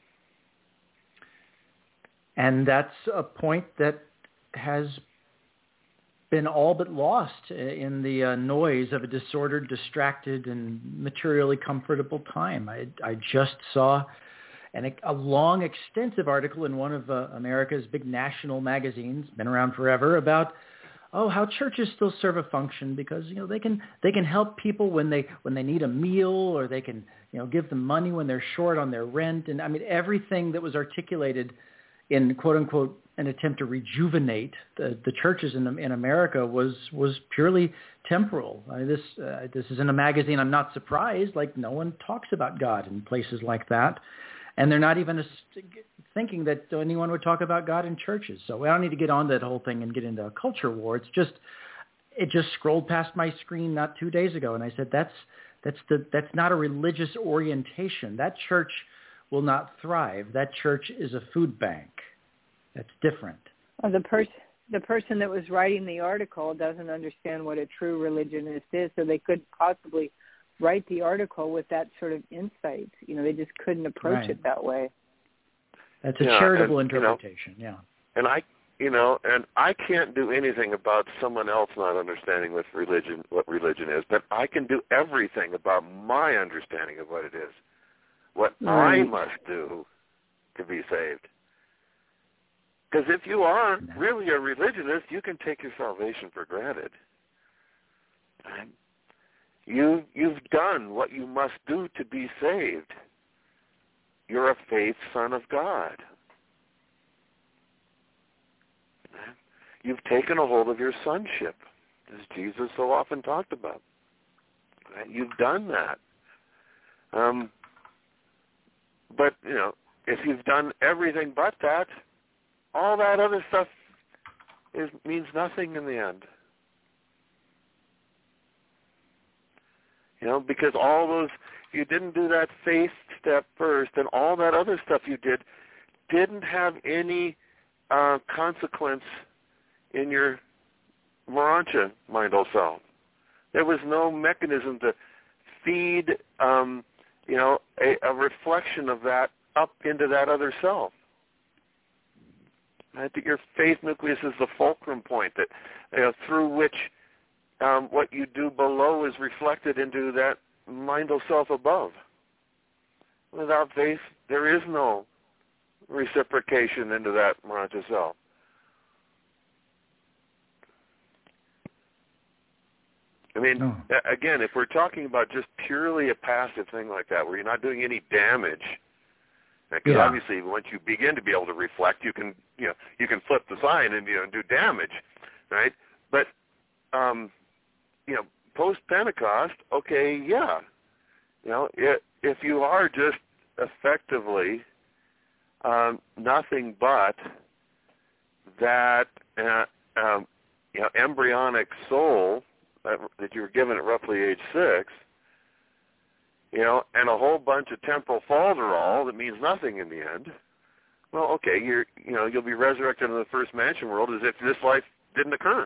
And that's a point that has been all but lost in the noise of a disordered, distracted, and materially comfortable time. I just saw a long, extensive article in one of America's big national magazines, been around forever, about how churches still serve a function because they can help people when they need a meal, or they can give them money when they're short on their rent, and everything that was articulated in quote unquote an attempt to rejuvenate the churches in America was purely temporal. This is in a magazine. I'm not surprised. Like, no one talks about God in places like that, and they're not even thinking that anyone would talk about God in churches. So I don't need to get on that whole thing and get into a culture war. It just scrolled past my screen not 2 days ago, and I said that's not a religious orientation. That church will not thrive. That church is a food bank. That's different. The person that was writing the article doesn't understand what a true religionist is, so they couldn't possibly write the article with that sort of insight. They just couldn't approach it that way. That's a charitable interpretation. And I can't do anything about someone else not understanding what religion is, but I can do everything about my understanding of what it is, what I must do to be saved. Because if you are really a religionist, you can take your salvation for granted. You've done what you must do to be saved. You're a faith son of God. You've taken a hold of your sonship, as Jesus so often talked about. You've done that. But, if you've done everything but that, all that other stuff means nothing in the end. Because all those, you didn't do that faith step first, and all that other stuff you did didn't have any consequence in your Morontia mindal self. There was no mechanism to feed, a reflection of that up into that other self. I think your faith nucleus is the fulcrum point that through which what you do below is reflected into that mindal self above. Without faith, there is no reciprocation into that Morontia self. mean, again, if we're talking about just purely a passive thing like that, where you're not doing any damage, because obviously once you begin to be able to reflect, you can flip the sign and do damage, right? But post Pentecost, okay, if you are just effectively nothing but that embryonic soul that you were given at roughly age 6, and a whole bunch of temporal falderall that means nothing in the end. Well, okay, you'll be resurrected in the first mansion world as if this life didn't occur.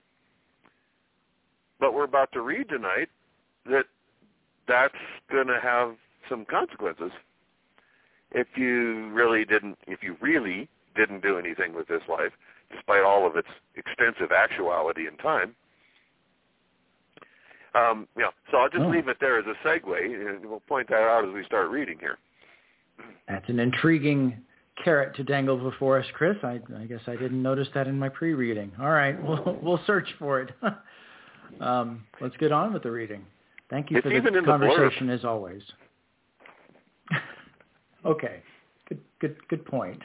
But we're about to read tonight that that's going to have some consequences if you really didn't do anything with this life, despite all of its extensive actuality and time. So I'll just leave it there as a segue, and we'll point that out as we start reading here. That's an intriguing carrot to dangle before us, Chris. I guess I didn't notice that in my pre-reading. All right, we'll search for it. Let's get on with the reading. Thank you for the conversation as always. Okay, good point.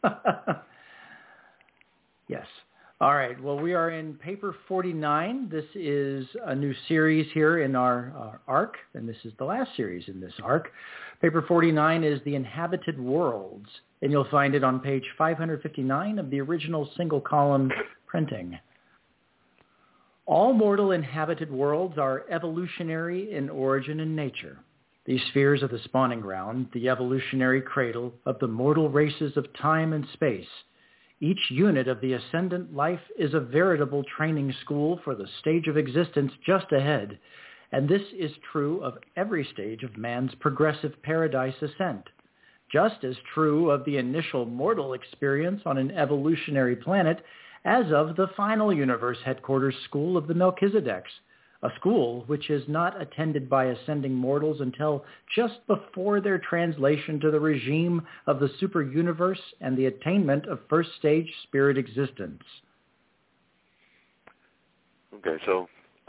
Yes. All right. Well, we are in paper 49. This is a new series here in our arc, and this is the last series in this arc. Paper 49 is The Inhabited Worlds, and you'll find it on page 559 of the original single-column printing. All mortal inhabited worlds are evolutionary in origin and nature. These spheres are the spawning ground, the evolutionary cradle of the mortal races of time and space. Each unit of the ascendant life is a veritable training school for the stage of existence just ahead, and this is true of every stage of man's progressive paradise ascent, just as true of the initial mortal experience on an evolutionary planet as of the final universe headquarters school of the Melchizedeks, a school which is not attended by ascending mortals until just before their translation to the regime of the super-universe and the attainment of first-stage spirit existence. Okay, so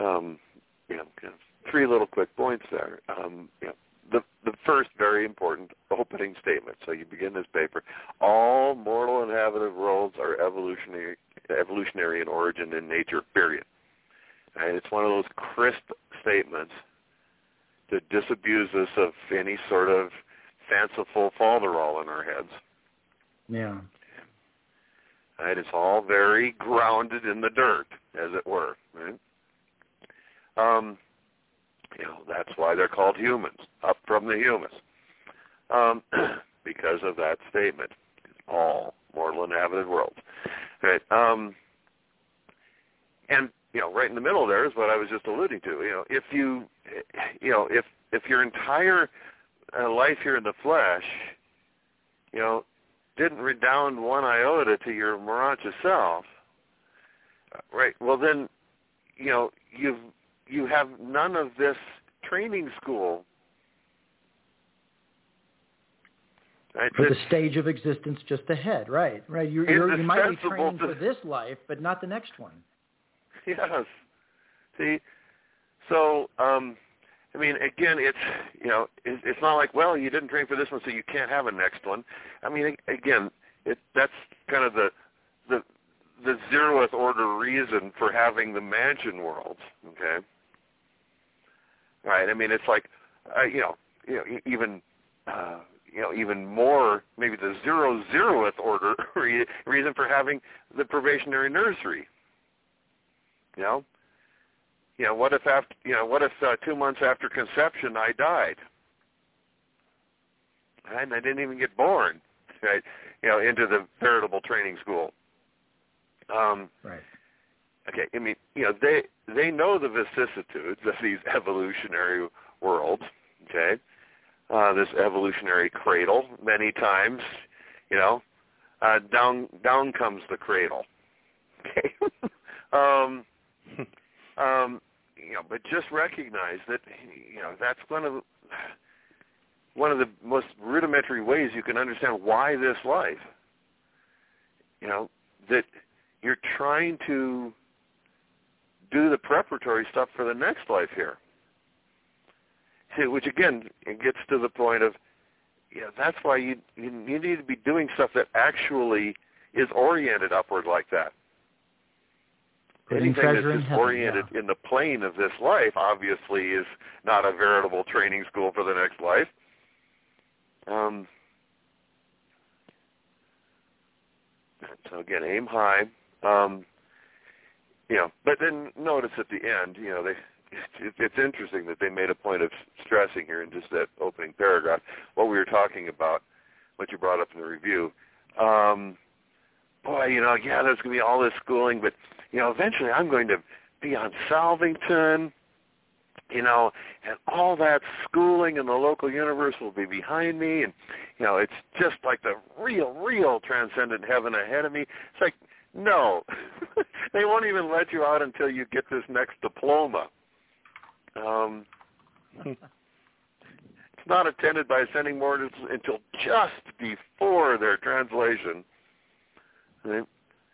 3 little quick points there. The first very important opening statement. So you begin this paper. All mortal inhabited worlds are evolutionary in origin and nature, period. And it's one of those crisp statements to disabuse us of any sort of fanciful falderall in our heads. Yeah. Right? It's all very grounded in the dirt, as it were. Right? That's why they're called humans, up from the humus, because of that statement. All mortal inhabited worlds. Right? And right in the middle there is what I was just alluding to. If your entire life here in the flesh, didn't redound one iota to your Morancha self, right? Well, then, you have none of this training school. Right? For the stage of existence just ahead, right? You might be training for this life, but not the next one. Yes. See, so again, it's not like, well, you didn't train for this one, so you can't have a next one. I mean, again, that's kind of the zeroth order reason for having the mansion worlds. Okay. Right. I mean, it's like, even more, maybe the zeroth order reason for having the probationary nursery. What if 2 months after conception I died, and I didn't even get born, right? Into the veritable training school. Right. Okay. I mean, they know the vicissitudes of these evolutionary worlds. Okay. This evolutionary cradle. Many times, down comes the cradle. Okay. But just recognize that that's one of the most rudimentary ways you can understand why this life. That you're trying to do the preparatory stuff for the next life here. See, which again, it gets to the point of, that's why you need to be doing stuff that actually is oriented upward like that. Anything that's just oriented in the plane of this life, obviously, is not a veritable training school for the next life. So again, aim high. But then notice at the end, it's interesting that they made a point of stressing here in just that opening paragraph what we were talking about, what you brought up in the review. There's going to be all this schooling, but, eventually I'm going to be on Salvington, and all that schooling in the local universe will be behind me, and, it's just like the real transcendent heaven ahead of me. It's like, no, they won't even let you out until you get this next diploma. It's not attended by ascending mortals until just before their translation. Right?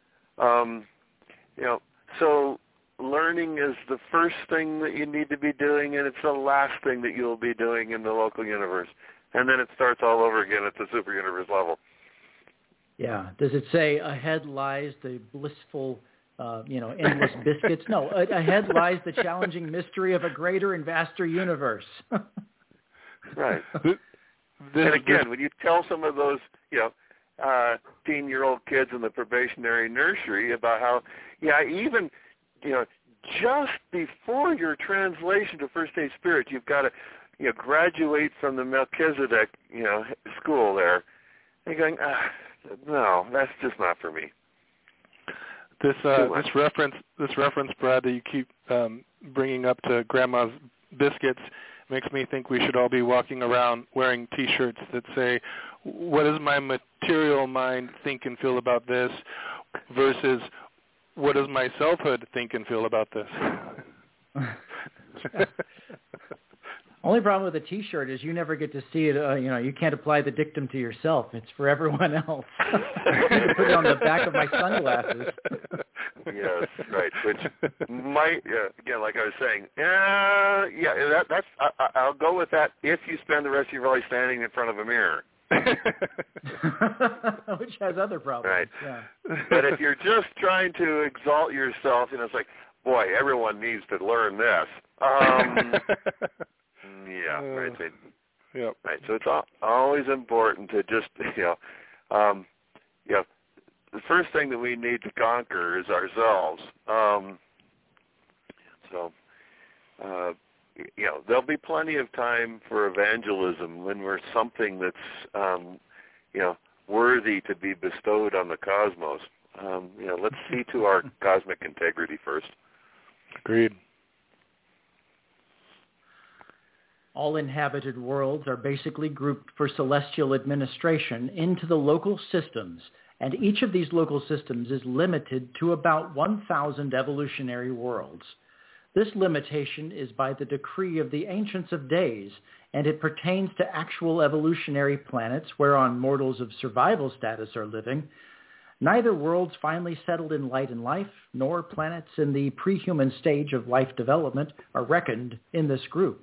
So learning is the first thing that you need to be doing, and it's the last thing that you'll be doing in the local universe. And then it starts all over again at the super universe level. Yeah. Does it say ahead lies the blissful, endless biscuits? No, ahead lies the challenging mystery of a greater and vaster universe. Right. And again, when you tell some of those, teen-year-old kids in the probationary nursery about how, even, just before your translation to First Stage Spirit, you've got to, graduate from the Melchizedek, school there. And you're going, no, that's just not for me. This reference, Brad, that you keep bringing up to Grandma's biscuits makes me think we should all be walking around wearing T-shirts that say, "What does my material mind think and feel about this?" versus "What does my selfhood think and feel about this?" Only problem with a T-shirt is you never get to see it. You can't apply the dictum to yourself. It's for everyone else. I put it on the back of my sunglasses. Yes, right. Which might, again, like I was saying, that's. I'll go with that if you spend the rest of your life standing in front of a mirror. Which has other problems. Right. Yeah. But if you're just trying to exalt yourself, it's like, boy, everyone needs to learn this. Yeah, right. Yep. Right. So it's always important to just, the first thing that we need to conquer is ourselves. There'll be plenty of time for evangelism when we're something that's, worthy to be bestowed on the cosmos. Let's see to our cosmic integrity first. Agreed. All inhabited worlds are basically grouped for celestial administration into the local systems, and each of these local systems is limited to about 1,000 evolutionary worlds. This limitation is by the decree of the Ancients of Days, and it pertains to actual evolutionary planets whereon mortals of survival status are living. Neither worlds finally settled in light and life, nor planets in the pre-human stage of life development are reckoned in this group.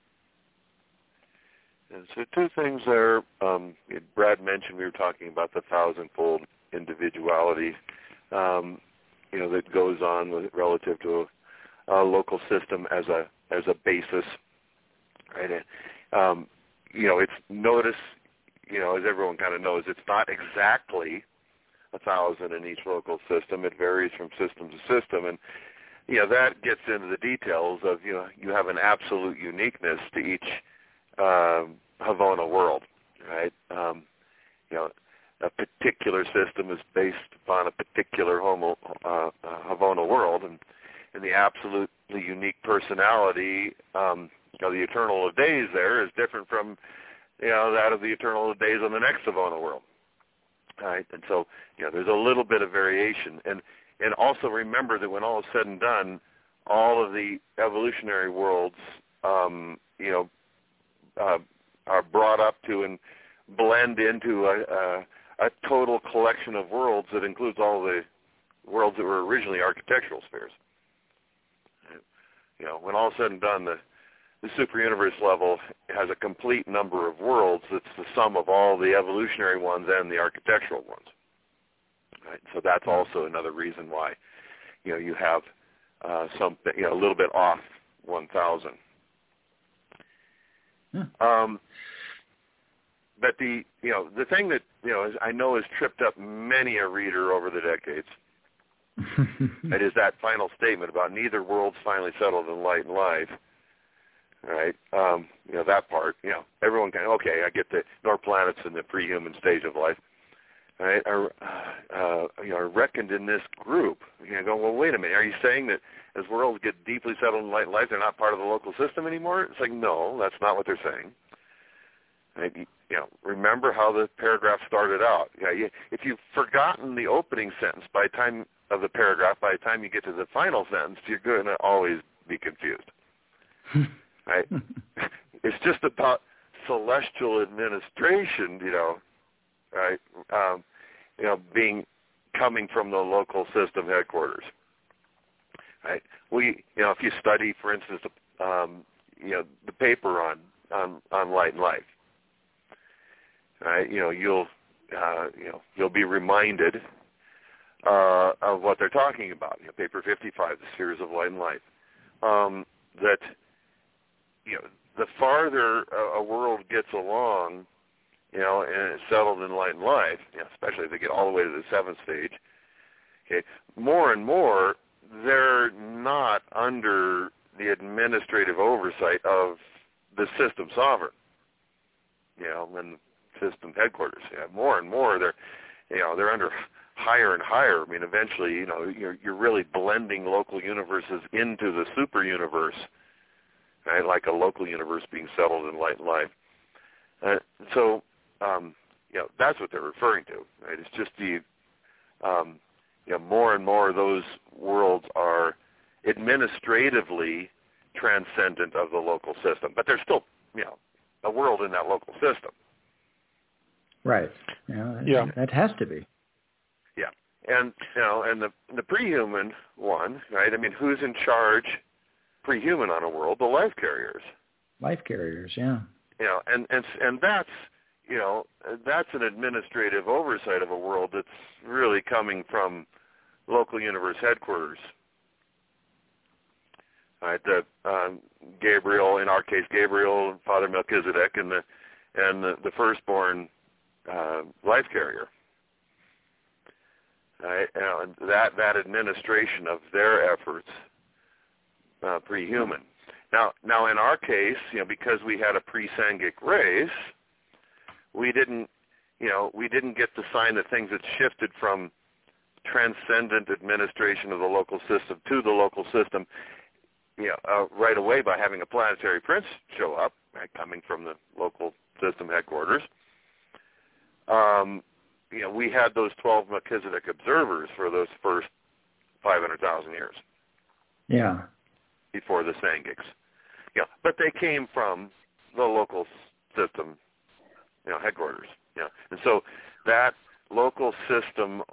And so two things there. Brad mentioned we were talking about the 1,000-fold individuality, that goes on with relative to a local system as a basis, right? It's notice, as everyone kind of knows, it's not exactly 1,000 in each local system. It varies from system to system, and that gets into the details of you have an absolute uniqueness to each Havona world, right? A particular system is based upon a particular Havona world, and the absolutely unique personality, the Eternal of Days there is different from, that of the Eternal of Days on the next Havona world, right? And so, there's a little bit of variation, and also remember that when all is said and done, all of the evolutionary worlds, are brought up to and blend into a total collection of worlds that includes all the worlds that were originally architectural spheres. when all is said and done, the super universe level has a complete number of worlds that's the sum of all the evolutionary ones and the architectural ones. Right? So that's also another reason why, you have something, a little bit off 1,000. But the thing that, I know has tripped up many a reader over the decades, it is that final statement about neither world's finally settled in light and life. Right, that part. Everyone can. Okay, I get the nor planets in the pre-human stage of life. Right, are reckoned in this group. Go, well, wait a minute. Are you saying that as worlds get deeply settled in light and life, they're not part of the local system anymore? It's like, no, that's not what they're saying. Right? Remember how the paragraph started out. If you've forgotten the opening sentence by the time of the paragraph, by the time you get to the final sentence, you're going to always be confused. Right? It's just about celestial administration, right? Coming from the local system headquarters. Right? If you study, for instance, the paper on light and life, right? You'll be reminded of what they're talking about. Paper 55, the spheres of light and life. That the farther a world gets along, and it's settled in light and life, especially if they get all the way to the seventh stage, okay, more and more they're not under the administrative oversight of the system sovereign, and the system headquarters. More and more they're under higher and higher. I mean, eventually, you're really blending local universes into the super universe. Right, like a local universe being settled in light and life. So that's what they're referring to. Right? It's just more and more those worlds are administratively transcendent of the local system, but there's still, a world in that local system. Right. That has to be. Yeah, and and the pre-human one, right? I mean, who's in charge? Pre-human on a world, the life carriers. Life carriers, yeah. And that's that's an administrative oversight of a world that's really coming from local universe headquarters. Right, Gabriel, in our case, Gabriel, Father Melchizedek, and the firstborn life carrier. Right, and that administration of their efforts. Pre-human. Now, in our case, because we had a pre-Sangic race, we didn't get the sign that things had shifted from transcendent administration of the local system to the local system, right away by having a planetary prince show up, right, coming from the local system headquarters. We had those 12 Melchizedek observers for those first 500,000 years. Yeah. Before the Sangics. But they came from the local system, headquarters. And so that local system,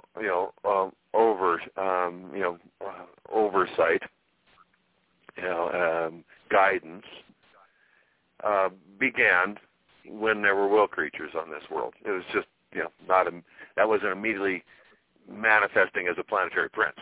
oversight, guidance, began when there were will creatures on this world. It was just, that wasn't immediately manifesting as a planetary prince.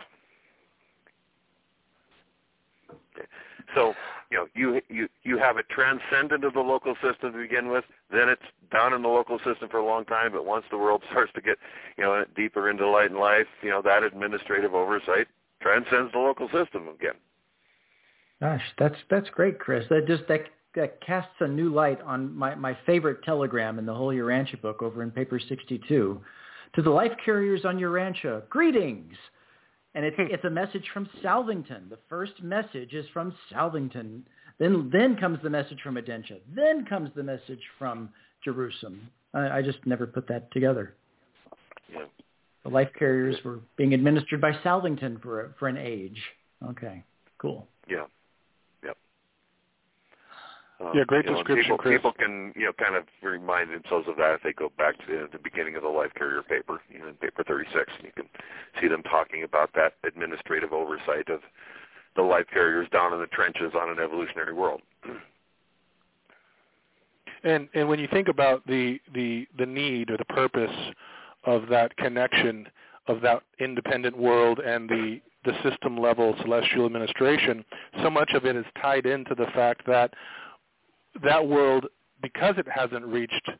So, you have it transcendent of the local system to begin with, then it's down in the local system for a long time, but once the world starts to get, deeper into light and life, that administrative oversight transcends the local system again. Gosh, that's great, Chris. That casts a new light on my favorite telegram in the whole Urantia book over in paper 62. To the life carriers on Urantia, greetings! And it's a message from Salvington. The first message is from Salvington. Then comes the message from Adentia. Then comes the message from Jerusalem. I just never put that together. Yeah. The life carriers were being administered by Salvington for an age. Okay, cool. Yeah. Yep. Great description, Chris. People can, kind of remind themselves of that if they go back to the beginning of the life carrier paper, in paper 36. You can see them talking about that administrative oversight of the life carriers down in the trenches on an evolutionary world. And when you think about the need or the purpose of that connection of that independent world and the system level celestial administration, so much of it is tied into the fact that that world, because it hasn't reached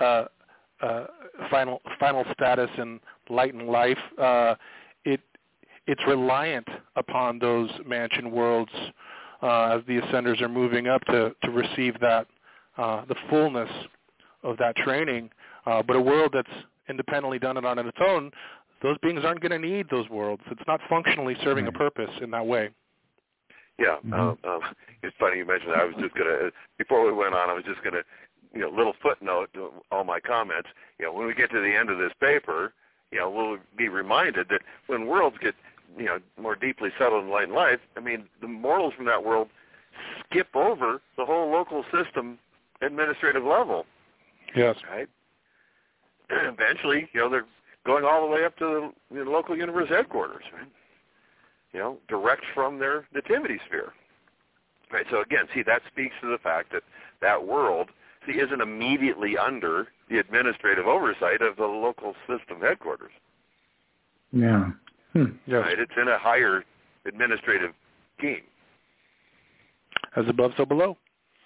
final status in light and life, it's reliant upon those mansion worlds as the ascenders are moving up to receive that the fullness of that training. But a world that's independently done it on its own, those beings aren't going to need those worlds. It's not functionally serving a purpose in that way. Yeah, it's funny you mentioned that. I was just going to, before we went on, I was just going to, little footnote to all my comments. When we get to the end of this paper, we'll be reminded that when worlds get, more deeply settled in light and life, I mean, the mortals from that world skip over the whole local system administrative level. Yes. Right? And eventually, they're going all the way up to the local universe headquarters, right? Direct from their nativity sphere. Right. So again, see, that speaks to the fact that that world, isn't immediately under the administrative oversight of the local system headquarters. Yeah. Yes. Right. It's in a higher administrative team. As above, so below.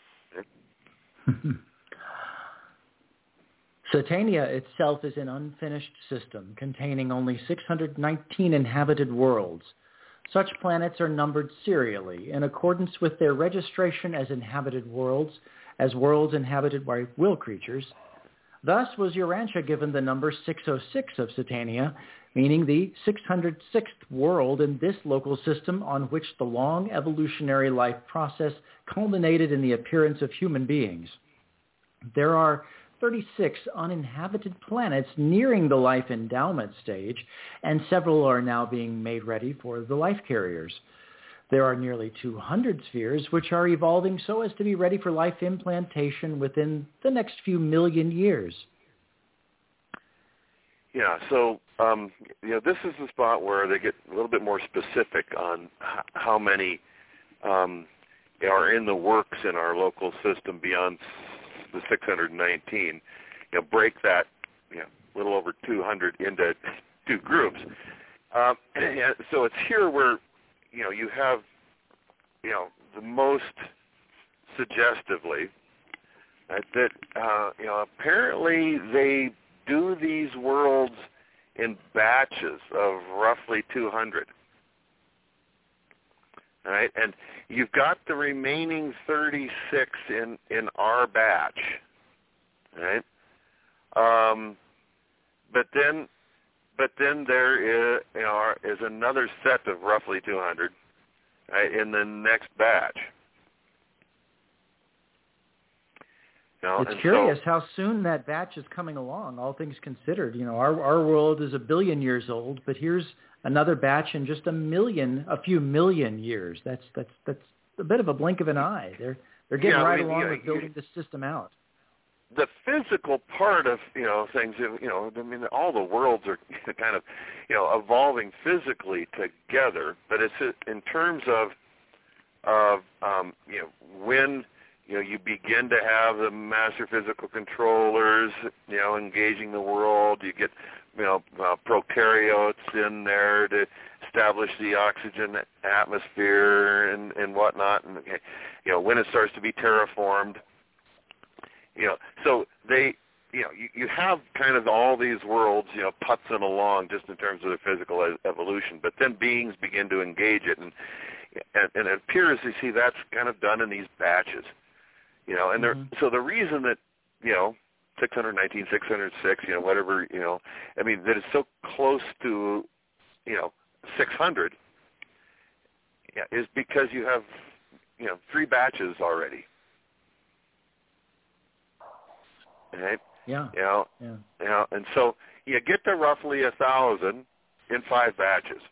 Satania itself is an unfinished system containing only 619 inhabited worlds. Such planets are numbered serially in accordance with their registration as inhabited worlds, as worlds inhabited by will creatures. Thus was Urantia given the number 606 of Satania, meaning the 606th world in this local system on which the long evolutionary life process culminated in the appearance of human beings. There are 36 uninhabited planets nearing the life endowment stage, and several are now being made ready for the life carriers. There are nearly 200 spheres which are evolving so as to be ready for life implantation within the next few million years. Yeah, so this is the spot where they get a little bit more specific on how many are in the works in our local system beyond the 619. Break that little over 200 into two groups. So it's here where you have the most suggestively that apparently they do these worlds in batches of roughly 200. All right, and you've got the remaining 36 in our batch, right? But then there is another set of roughly 200 in the next batch. It's curious how soon that batch is coming along, all things considered. Our world is 1 billion years old, but here's another batch in just a few million years. That's a bit of a blink of an eye. They're getting along with building this system out. The physical part of things, all the worlds are kind of evolving physically together, but it's in terms of when you begin to have the master physical controllers engaging the world. You get prokaryotes in there to establish the oxygen atmosphere and whatnot, and when it starts to be terraformed. So they, you have kind of all these worlds, putzing along just in terms of their physical evolution, but then beings begin to engage it, and it appears you see that's kind of done in these batches, and so the reason that 619, 606, whatever, that it's so close to 600, is because you have 3 batches already. Right? Yeah. And so you get to roughly 1,000 in 5 batches.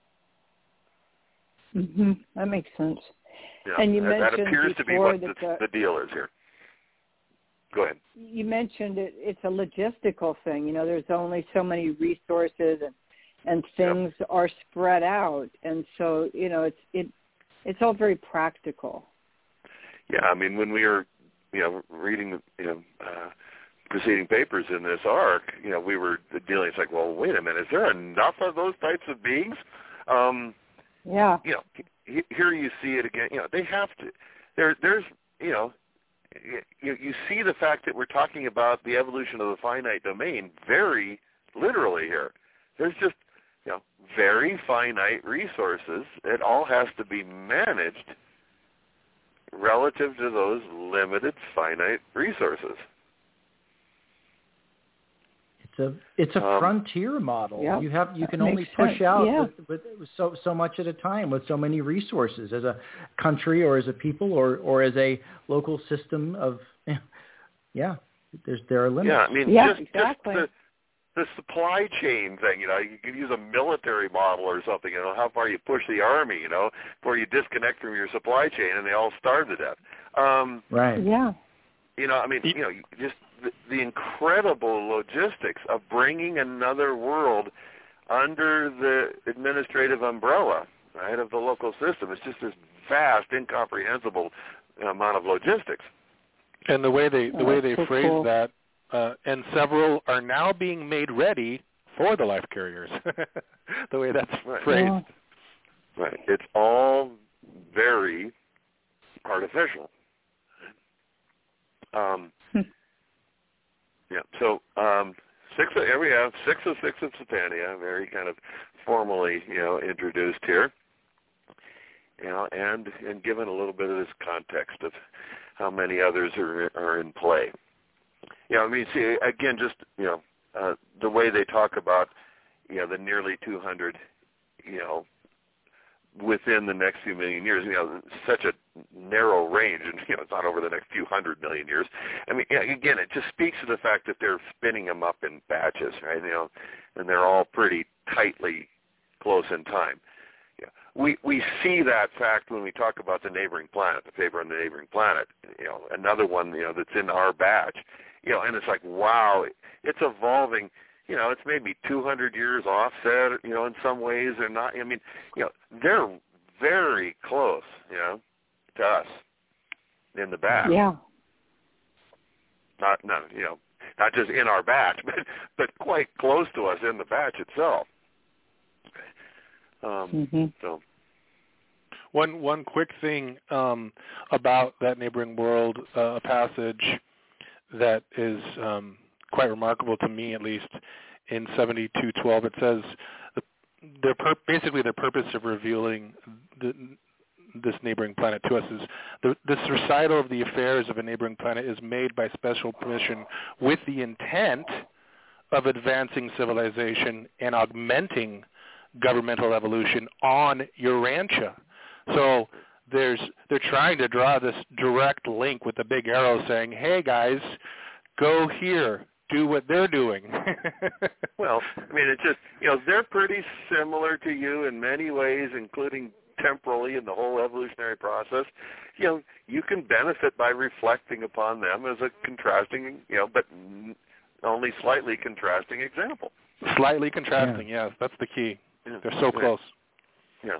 Mm-hmm. That makes sense. Yeah. And you mentioned that appears to be what the deal is here. Go ahead. You mentioned it's a logistical thing. There's only so many resources and things are spread out, and so It's all very practical. Yeah, I mean, when we were, reading the, preceding papers in this arc, we were dealing. It's like, well, wait a minute, is there enough of those types of beings? Yeah. Here you see it again. They have to. There's, you see the fact that we're talking about the evolution of the finite domain very literally here. There's just, very finite resources. It all has to be managed relative to those limited finite resources. It's a frontier model. Yeah, you can only push out with so much at a time with so many resources as a country or as a people or as a local system of there are limits. Yeah, I mean exactly. Just the supply chain thing, you can use a military model or something, how far you push the army, before you disconnect from your supply chain and they all starve to death. Right. Yeah. Just the incredible logistics of bringing another world under the administrative umbrella, right, of the local system. It's just this vast, incomprehensible amount of logistics. And the way they phrase cool. that, and several are now being made ready for the life carriers. The way that's phrased. Yeah. Right. It's all very artificial. Yeah. So here we have 606 of Satania, very kind of formally, introduced here. And given a little bit of this context of how many others are in play. See, again, just, the way they talk about, the nearly 200, within the next few million years, such a narrow range, and, it's not over the next few 100 million years. I mean, again, it just speaks to the fact that they're spinning them up in batches, right? And they're all pretty tightly close in time. We see that fact when we talk about the neighboring planet, the paper on the neighboring planet, another one, that's in our batch, and it's like, wow, it's evolving, it's maybe 200 years offset, in some ways or not. I mean, they're very close, to us in the batch. Yeah. Not just in our batch, but quite close to us in the batch itself. So, one quick thing about that neighboring world, a passage that is quite remarkable to me, at least, in 72:12. It says basically the purpose of revealing this neighboring planet to us is this recital of the affairs of a neighboring planet is made by special permission with the intent of advancing civilization and augmenting governmental evolution on Urantia. So they're trying to draw this direct link with the big arrow saying, hey guys, go here, do what they're doing. Well, I mean, it's just, they're pretty similar to you in many ways, including temporally in the whole evolutionary process. You can benefit by reflecting upon them as a contrasting, but only slightly contrasting example. Slightly contrasting, yes, that's the key. Yeah. They're so close. Yeah.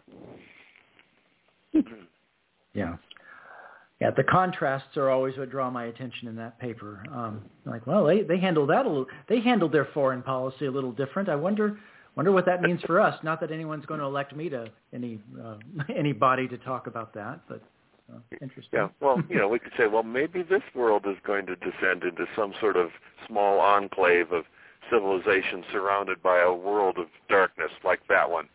Yeah. Yeah, the contrasts are always what draw my attention in that paper. Like, well, they handled that a little. They handled their foreign policy a little different. I wonder what that means for us. Not that anyone's going to elect me to anybody to talk about that, but interesting. Yeah. Well, we could say, well, maybe this world is going to descend into some sort of small enclave of civilization surrounded by a world of darkness like that one.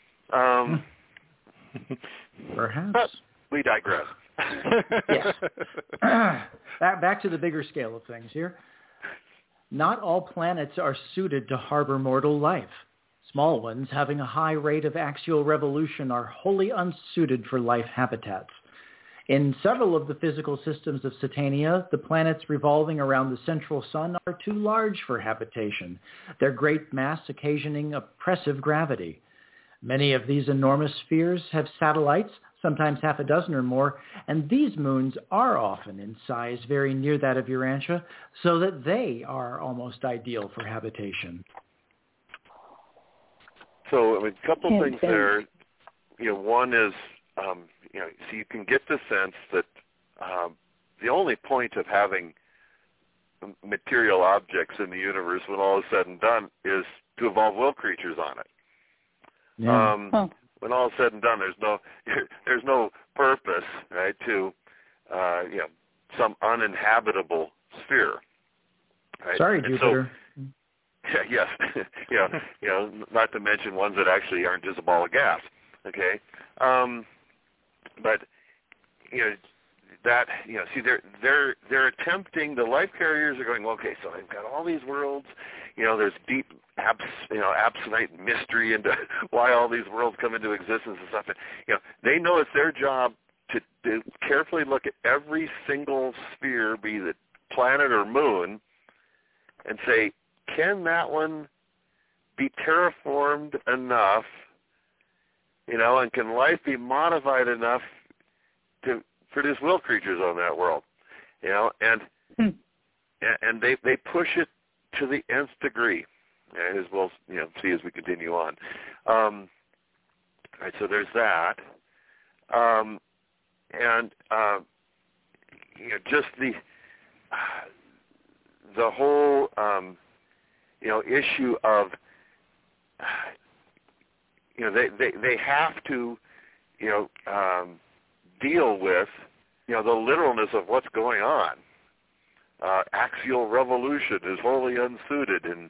Perhaps. But we digress. Yes. Back to the bigger scale of things here. Not all planets are suited to harbor mortal life. Small ones having a high rate of axial revolution are wholly unsuited for life habitats. In several of the physical systems of Satania, the planets revolving around the central sun are too large for habitation, their great mass occasioning oppressive gravity. Many of these enormous spheres have satellites, sometimes half a dozen or more, and these moons are often in size very near that of Urantia, so that they are almost ideal for habitation. So, a couple things there. One is so you can get the sense that the only point of having material objects in the universe, when all is said and done, is to evolve will creatures on it. Yeah. When all is said and done, there's no purpose, right, to some uninhabitable sphere. Right? Sorry, Jupiter. Yes, not to mention ones that actually aren't just a ball of gas. Okay, but see, they're attempting. The life carriers are going, okay, so they've got all these worlds. There's deep, absolute mystery into why all these worlds come into existence and stuff. And, they know it's their job to carefully look at every single sphere, be it planet or moon, and say, can that one be terraformed enough, and can life be modified enough to produce will creatures on that world, and they push it to the nth degree, as we'll see as we continue on. All right, so there's that, and just the whole issue of they have to deal with the literalness of what's going on. Axial revolution is wholly unsuited, and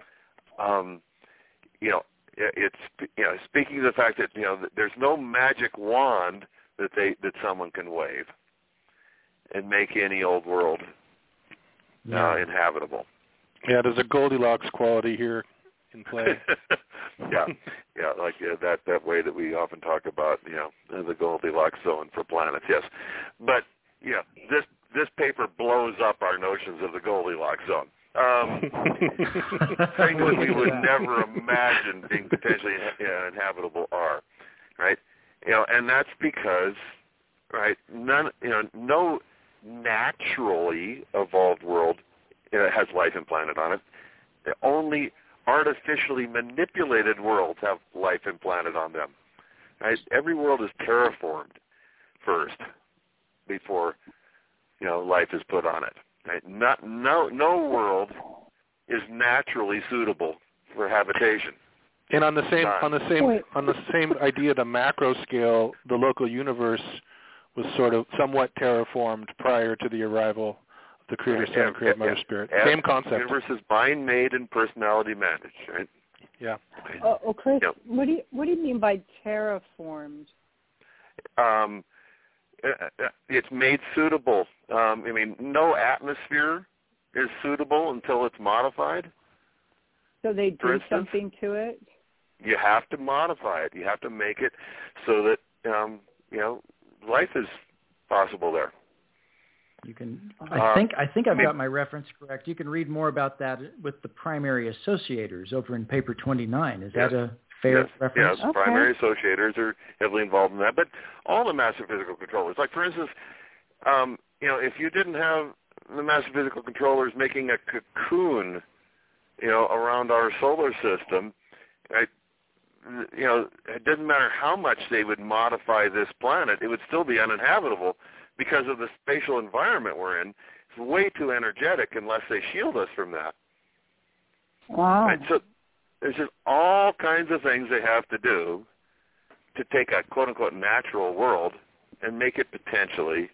it's speaking of the fact that there's no magic wand that someone can wave and make any old world inhabitable. Yeah, there's a Goldilocks quality here in play. That way that we often talk about, the Goldilocks zone for planets. Yes, but this paper blows up our notions of the Goldilocks zone. Things that we would never imagine being potentially inhabitable are, right? And that's because, right, no naturally evolved world has life implanted on it. Only artificially manipulated worlds have life implanted on them. Right? Every world is terraformed first before life is put on it. Right? No world is naturally suitable for habitation. And on the same idea, the macro scale, the local universe was sort of somewhat terraformed prior to the arrival of the Creator Son and Creator Mother Spirit. Same concept. The universe is mind made and personality managed, right? Yeah. Oh, Chris, what do you mean by terraformed? It's made suitable. No atmosphere is suitable until it's modified. So they do something to it? You have to modify it. You have to make it so that life is possible there. You can. I think I've got my reference correct. You can read more about that with the primary associators over in paper 29. Is that a fair reference? Yes, okay. Primary associators are heavily involved in that. But all the master physical controllers, like for instance, if you didn't have the master physical controllers making a cocoon, around our solar system, right? It doesn't matter how much they would modify this planet, it would still be uninhabitable because of the spatial environment we're in. It's way too energetic unless they shield us from that. Wow. Right? So there's just all kinds of things they have to do to take a quote-unquote natural world and make it potentially,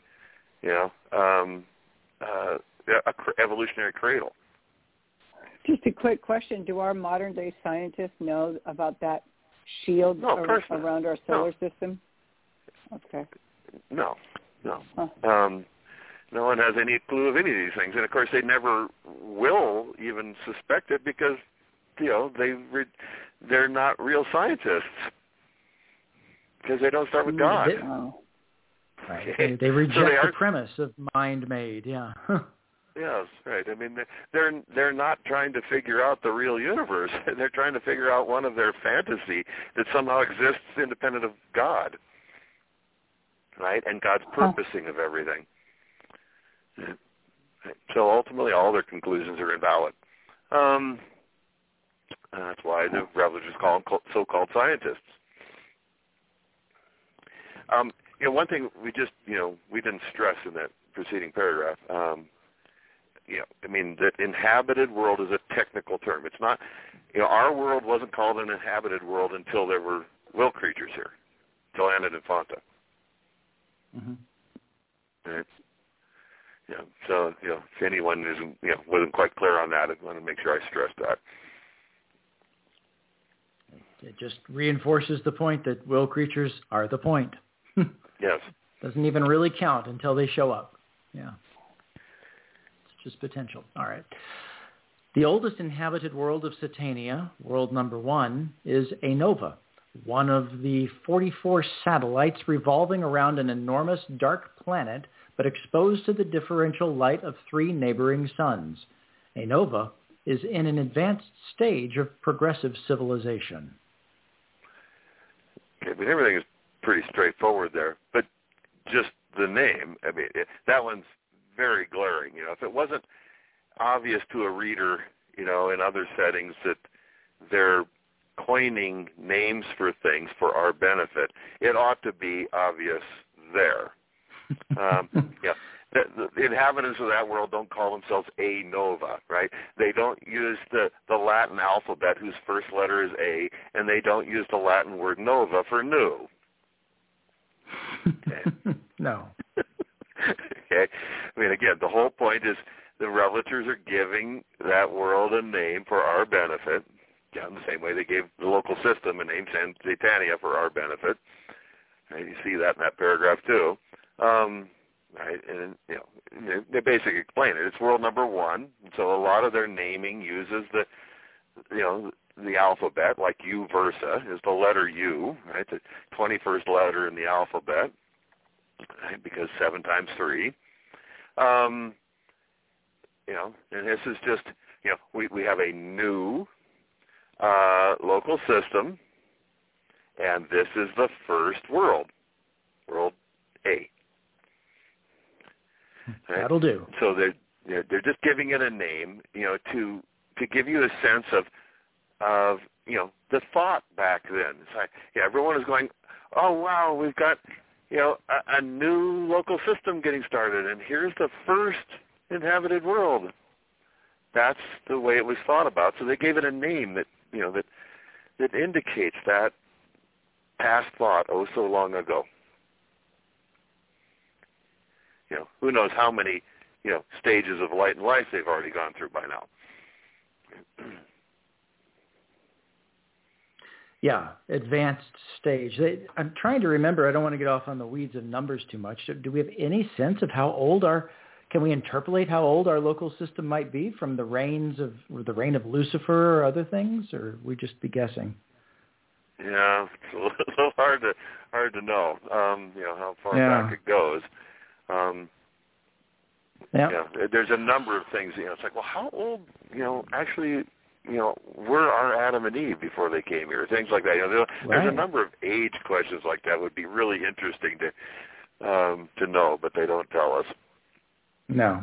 a evolutionary cradle. Just a quick question. Do our modern-day scientists know about that shield around our solar system? Okay. No. Huh. No one has any clue of any of these things. And, of course, they never will even suspect it because, they're not real scientists because they don't start with God. Right. They reject the premise of mind-made, yeah. Yes, right. They're not trying to figure out the real universe. They're trying to figure out one of their fantasy that somehow exists independent of God, right? And God's purposing of everything. So ultimately, all their conclusions are invalid. That's why the revelers call them so-called scientists. One thing we just, we didn't stress in that preceding paragraph, that inhabited world is a technical term. It's not, our world wasn't called an inhabited world until there were will creatures here, till Anid and Fonta. Mm-hmm. Right? So, if anyone wasn't quite clear on that, I want to make sure I stressed that. It just reinforces the point that will creatures are the point. Yes. Doesn't even really count until they show up. Yeah. It's just potential. All right. The oldest inhabited world of Satania, world number 1, is Anova, one of the 44 satellites revolving around an enormous dark planet but exposed to the differential light of 3 neighboring suns. Anova is in an advanced stage of progressive civilization. Okay, but everything is pretty straightforward there. But just the name, that one's very glaring. If it wasn't obvious to a reader, in other settings that they're coining names for things for our benefit, it ought to be obvious there. The inhabitants of that world don't call themselves Anova, right? They don't use the Latin alphabet whose first letter is A, and they don't use the Latin word nova for new. Okay. No. Okay. Again, the whole point is the revelers are giving that world a name for our benefit, in the same way they gave the local system a name, Satania, for our benefit. Right? You see that in that paragraph too. Right, and they basically explain it. It's world number 1, and so a lot of their naming uses the alphabet, like U Versa is the letter U, right? The 21st letter in the alphabet, right? Because 7 times 3. And this is just, we have a new local system, and this is the first world, world A. Right? That'll do. So they're just giving it a name, to give you a sense of the thought back then. It's like, everyone is going, oh wow, we've got a new local system getting started, and here's the first inhabited world. That's the way it was thought about. So they gave it a name that that indicates that past thought so long ago. Who knows how many, stages of light and life they've already gone through by now. Yeah, advanced stage. I'm trying to remember. I don't want to get off on the weeds of numbers too much. Do we have any sense of how old can we interpolate how old our local system might be from the reign of Lucifer or other things, or we just be guessing? Yeah, it's a little hard to know, how far back it goes. There's a number of things. It's like, well, how old, actually, were our Adam and Eve before they came here? Things like that. There's a number of age questions like that would be really interesting to know, but they don't tell us. No.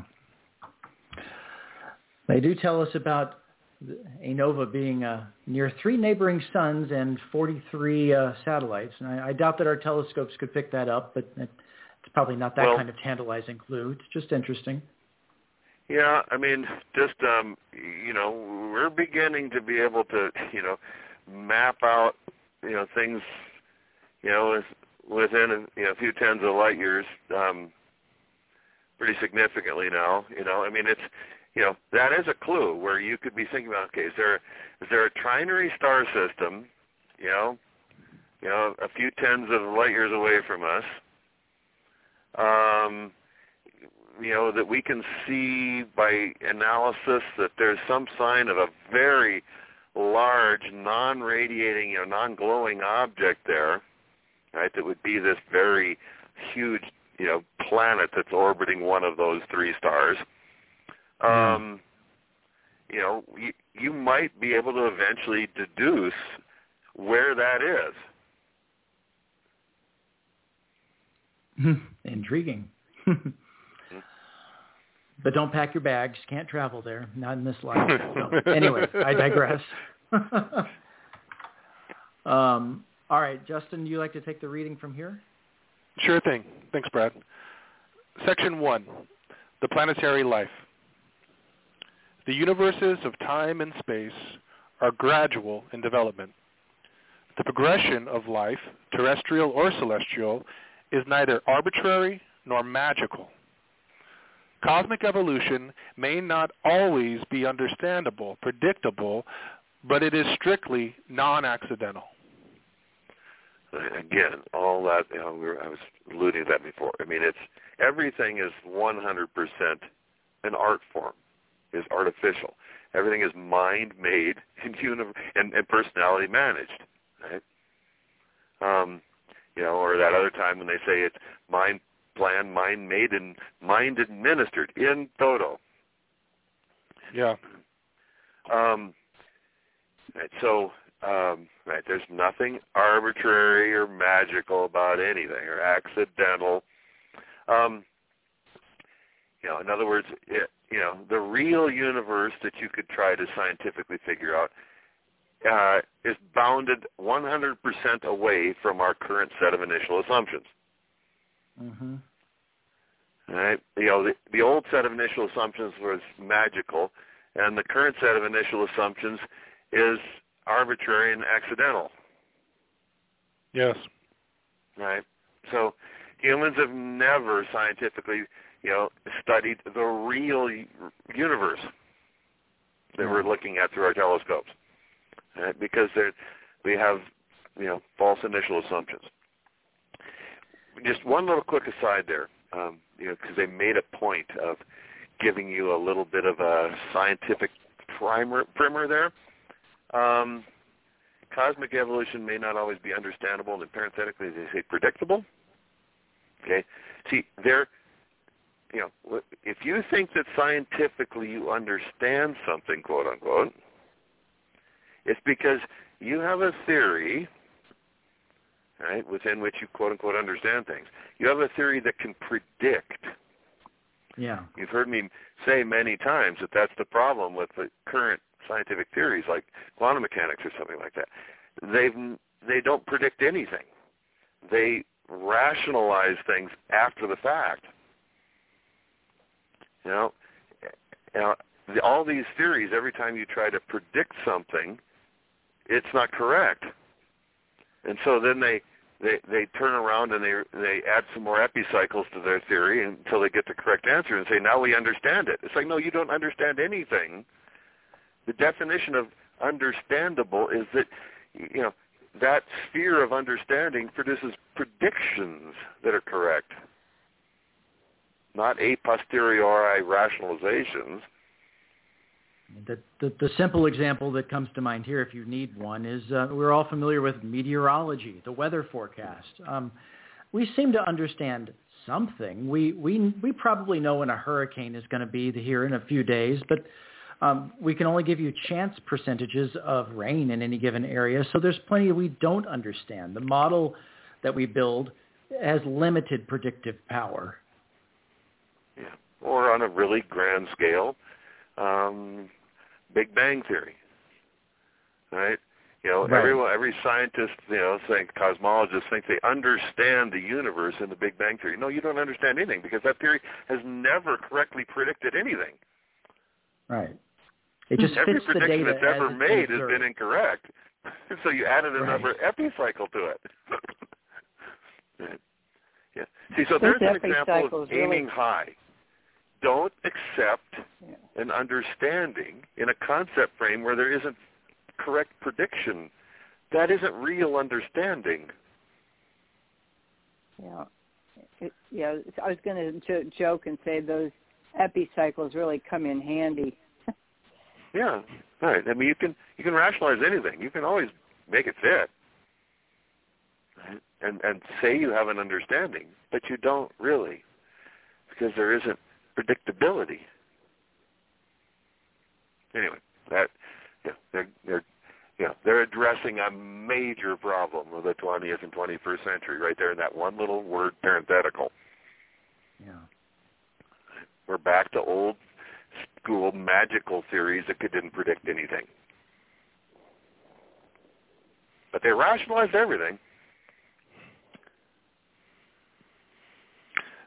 They do tell us about Anova being near 3 neighboring suns and 43 satellites, and I doubt that our telescopes could pick that up, but it's probably not that kind of tantalizing clue. It's just interesting. Yeah, we're beginning to be able to, map out, things, within a few tens of light years, pretty significantly now. It's, that is a clue where you could be thinking about, okay, is there a trinary star system, a few tens of light years away from us, that we can see by analysis that there's some sign of a very large, non-radiating, non-glowing object there, right, that would be this very huge, planet that's orbiting one of those 3 stars. You might be able to eventually deduce where that is. Intriguing. But don't pack your bags. Can't travel there. Not in this life. So, anyway, I digress. All right, Justin, do you like to take the reading from here? Sure thing. Thanks, Brad. Section 1, the planetary life. The universes of time and space are gradual in development. The progression of life, terrestrial or celestial, is neither arbitrary nor magical. Cosmic evolution may not always be understandable, predictable, but it is strictly non-accidental. Again, all that, I was alluding to that before. I mean, everything is 100% an art form, is artificial. Everything is mind-made and personality managed, right? Or that other time when they say it's mind planned, mind made, and mind administered in toto. Yeah. Right. So, there's nothing arbitrary or magical about anything or accidental. In other words, the real universe that you could try to scientifically figure out is bounded 100% away from our current set of initial assumptions. Mm-hmm. All right? The old set of initial assumptions was magical, and the current set of initial assumptions is arbitrary and accidental. Yes. Right? So humans have never scientifically, studied the real universe that we're looking at through our telescopes. Right? Because we have, false initial assumptions. Just one little quick aside there, because they made a point of giving you a little bit of a scientific primer there. Cosmic evolution may not always be understandable, and parenthetically they say predictable. Okay? See, if you think that scientifically you understand something, quote unquote, it's because you have a theory, right, within which you quote unquote understand things. You have a theory that can predict. Yeah. You've heard me say many times that that's the problem with the current scientific theories like quantum mechanics or something like that. They don't predict anything. They rationalize things after the fact. All these theories, every time you try to predict something, it's not correct. And so then they turn around and they add some more epicycles to their theory until they get the correct answer and say, now we understand it. It's like, no, you don't understand anything. The definition of understandable is that, that sphere of understanding produces predictions that are correct, not a posteriori rationalizations. The simple example that comes to mind here, if you need one, is we're all familiar with meteorology, the weather forecast. We seem to understand something. We probably know when a hurricane is going to be here in a few days, but we can only give you chance percentages of rain in any given area, so there's plenty we don't understand. The model that we build has limited predictive power. Yeah, or on a really grand scale, Big Bang Theory, right? Right. Every scientist, cosmologists think they understand the universe in the Big Bang Theory. No, you don't understand anything because that theory has never correctly predicted anything. Right. It just every fits the prediction data that's ever as made has observed. been incorrect. So you added another Right. epicycle to it. Right. Yeah. See, so there's an example of aiming high. Don't accept an understanding in a concept frame where there isn't correct prediction. That isn't real understanding. Yeah. I was going to joke and say those epicycles really come in handy. Yeah, right. I mean, you can rationalize anything. You can always make it fit, right? And say you have an understanding, but you don't really, because there isn't predictability. Anyway, they're addressing a major problem of the 20th and 21st century right there in that one little word, parenthetical. Yeah. We're back to old school magical theories that didn't predict anything. But they rationalized everything.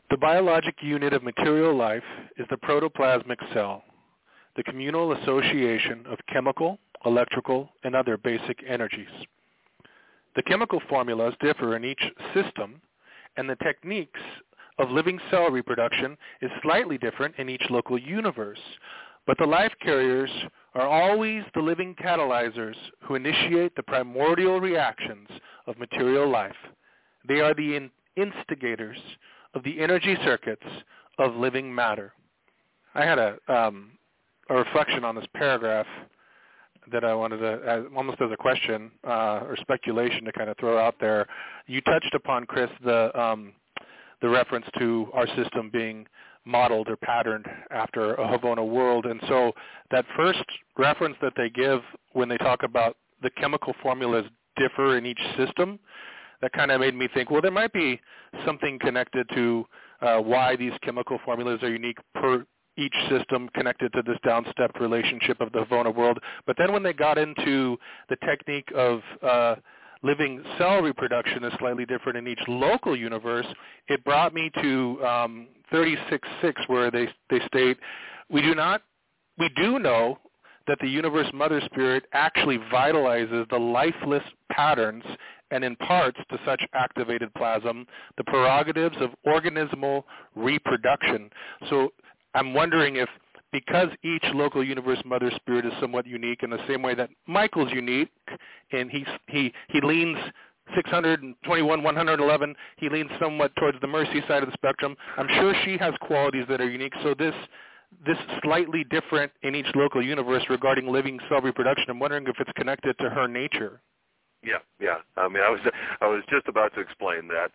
The biologic unit of material life is the protoplasmic cell, the communal association of chemical, electrical, and other basic energies. The chemical formulas differ in each system, and the techniques of living cell reproduction is slightly different in each local universe. But the life carriers are always the living catalyzers who initiate the primordial reactions of material life. They are the instigators of the energy circuits of living matter. I had a reflection on this paragraph that I wanted to, almost as a question or speculation to kind of throw out there. You touched upon, Chris, the reference to our system being modeled or patterned after a Havona world. And so that first reference that they give when they talk about the chemical formulas differ in each system, that kind of made me think, well, there might be something connected to why these chemical formulas are unique per each system, connected to this down-stepped relationship of the Havona world. But then when they got into the technique of living cell reproduction is slightly different in each local universe, it brought me to 36.6, where they state, we do know that the universe mother spirit actually vitalizes the lifeless patterns and imparts to such activated plasm the prerogatives of organismal reproduction. So I'm wondering if, because each local universe mother spirit is somewhat unique in the same way that Michael's unique, and he leans 621, 111, he leans somewhat towards the mercy side of the spectrum. I'm sure she has qualities that are unique. So this slightly different in each local universe regarding living cell reproduction, I'm wondering if it's connected to her nature. Yeah. I mean, I was just about to explain that.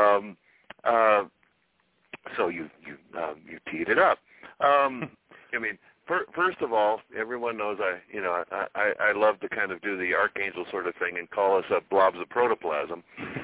So you teed it up. I mean, first of all, everyone knows I love to kind of do the archangel sort of thing and call us blobs of protoplasm.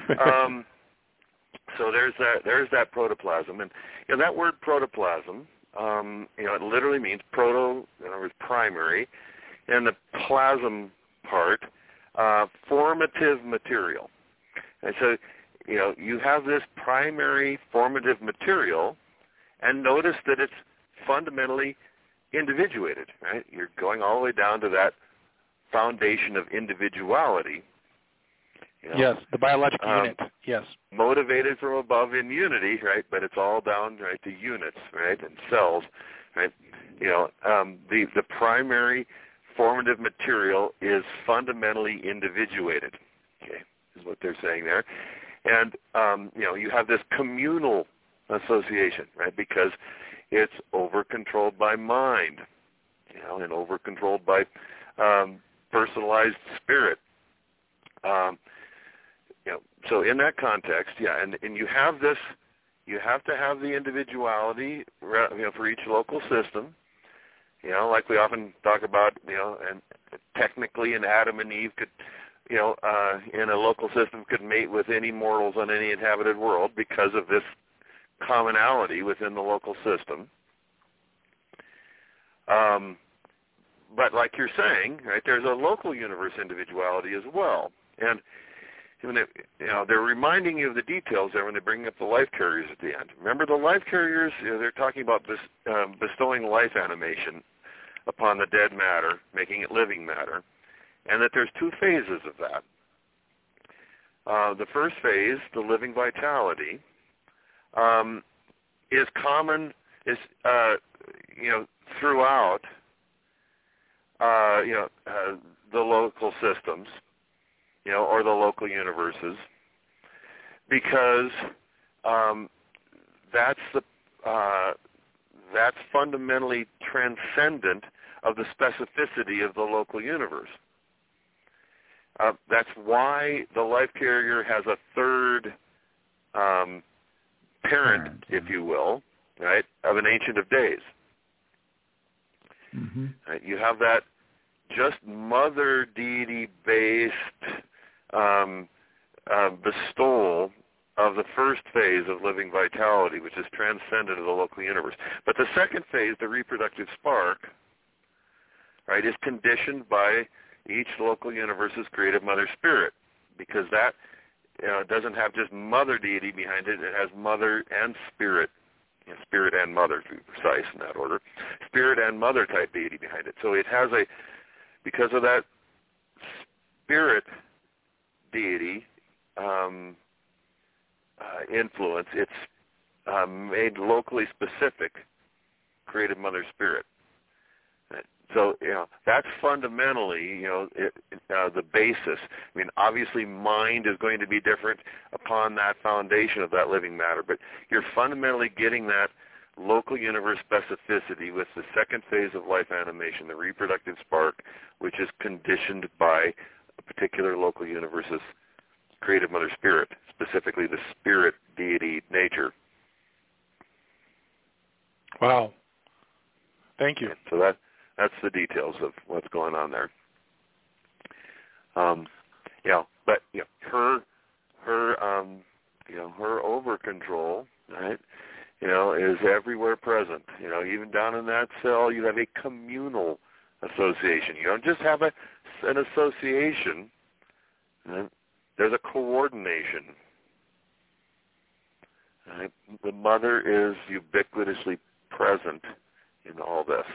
So there's that protoplasm, and that word protoplasm, it literally means proto, in other words, primary, and the plasm part, formative material. And so, you have this primary formative material, and notice that it's fundamentally individuated, right? You're going all the way down to that foundation of individuality. Yes, the biological unit, yes. Motivated from above in unity, right? But it's all down, right, to units, right, and cells, right? The primary formative material is fundamentally individuated, okay, is what they're saying there. And, you have this communal association, right, because it's over-controlled by mind, and over-controlled by personalized spirit. So in that context, and you have this, you have to have the individuality, for each local system, like we often talk about, and technically an Adam and Eve could, in a local system could mate with any mortals on any inhabited world because of this commonality within the local system. But like you're saying, right, there's a local universe individuality as well. And they're reminding you of the details there when they bring up the life carriers at the end. Remember, the life carriers, they're talking about bestowing life animation upon the dead matter, making it living matter, and that there's two phases of that. The first phase, the living vitality, is common, throughout, the local systems, or the local universes, because that's fundamentally transcendent of the specificity of the local universe. That's why the life carrier has a third parent, if you will, right, of an Ancient of Days. Mm-hmm. Right, you have that just mother deity-based bestowal of the first phase of living vitality, which is transcendent of the local universe. But the second phase, the reproductive spark, right, is conditioned by each local universe's creative mother spirit, because that it doesn't have just mother deity behind it. It has mother and spirit, spirit and mother, to be precise in that order, spirit and mother type deity behind it. So it has because of that spirit deity influence, it's made locally specific creative mother spirit. So, that's fundamentally, the basis. I mean, obviously mind is going to be different upon that foundation of that living matter, but you're fundamentally getting that local universe specificity with the second phase of life animation, the reproductive spark, which is conditioned by a particular local universe's creative mother spirit, specifically the spirit deity nature. Wow. Thank you. And so that's the details of what's going on there. But her over control, right? Is everywhere present. Even down in that cell, you have a communal association. You don't just have an association. Right? There's a coordination. Right? The mother is ubiquitously present in all this.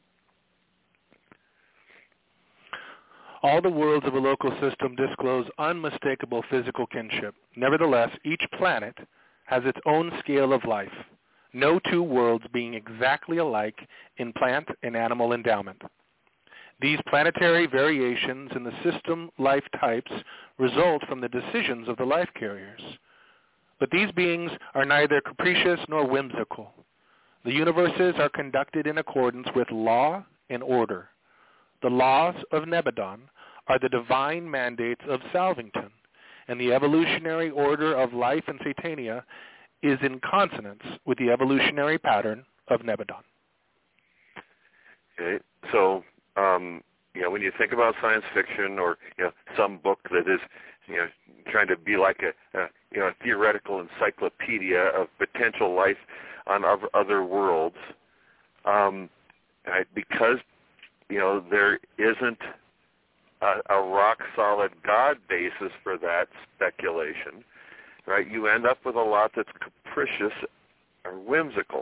All the worlds of a local system disclose unmistakable physical kinship. Nevertheless, each planet has its own scale of life, no two worlds being exactly alike in plant and animal endowment. These planetary variations in the system life types result from the decisions of the life carriers. But these beings are neither capricious nor whimsical. The universes are conducted in accordance with law and order. The laws of Nebadon are the divine mandates of Salvington, and the evolutionary order of life in Satania is in consonance with the evolutionary pattern of Nebadon. Okay, so when you think about science fiction or some book that is trying to be like a theoretical encyclopedia of potential life on other worlds, because there isn't a rock-solid God basis for that speculation, right? You end up with a lot that's capricious or whimsical.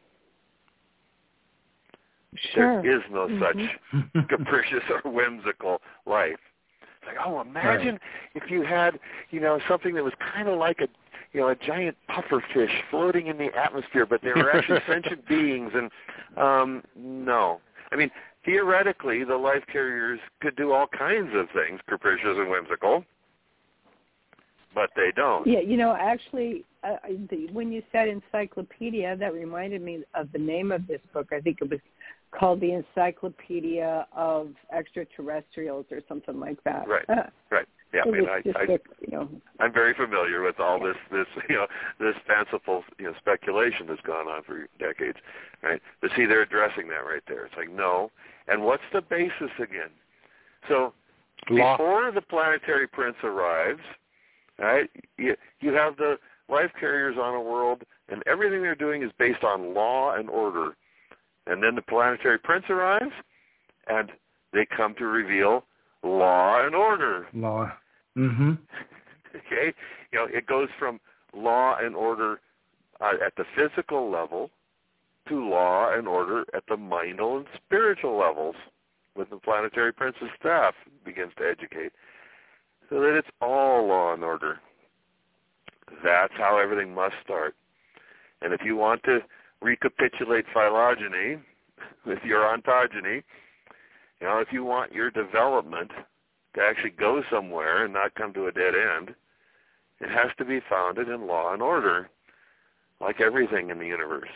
Sure. There is no such capricious or whimsical life. It's like, imagine if you had, something that was kind of like a giant pufferfish floating in the atmosphere, but they were actually sentient beings. And no. I mean, theoretically, the life carriers could do all kinds of things, capricious and whimsical, but they don't. Yeah, actually, when you said encyclopedia, that reminded me of the name of this book. I think it was called The Encyclopedia of Extraterrestrials or something like that. Right, right. Yeah, I'm very familiar with all this fanciful speculation that's gone on for decades, right? But see, they're addressing that right there. It's like, no. And what's the basis again? So before the planetary prince arrives, right, you have the life carriers on a world, and everything they're doing is based on law and order. And then the planetary prince arrives, and they come to reveal law and order. Law. Mm-hmm. Okay? It goes from law and order at the physical level to law and order at the mindal and spiritual levels when the planetary prince's staff begins to educate. So that it's all law and order. That's how everything must start. And if you want to recapitulate phylogeny with your ontogeny, if you want your development to actually go somewhere and not come to a dead end, it has to be founded in law and order, like everything in the universe.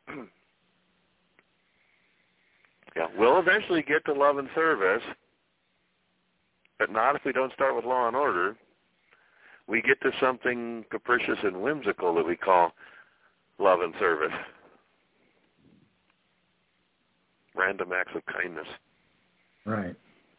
We'll eventually get to love and service, but not if we don't start with law and order. We get to something capricious and whimsical that we call love and service. Random acts of kindness. Right.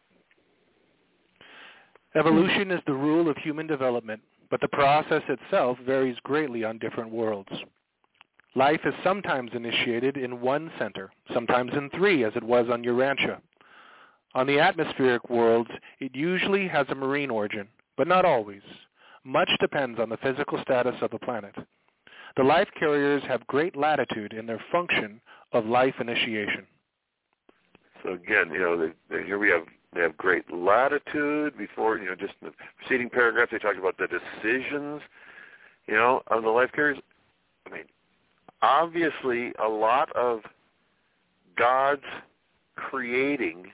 Evolution is the rule of human development, but the process itself varies greatly on different worlds. Life is sometimes initiated in one center, sometimes in three, as it was on Urantia. On the atmospheric worlds, it usually has a marine origin, but not always. much depends on the physical status of the planet. The life carriers have great latitude in their function of life initiation. So again, here they have great latitude. Before, just in the preceding paragraph, they talked about the decisions, of the life carriers. I mean, obviously, a lot of God's creating,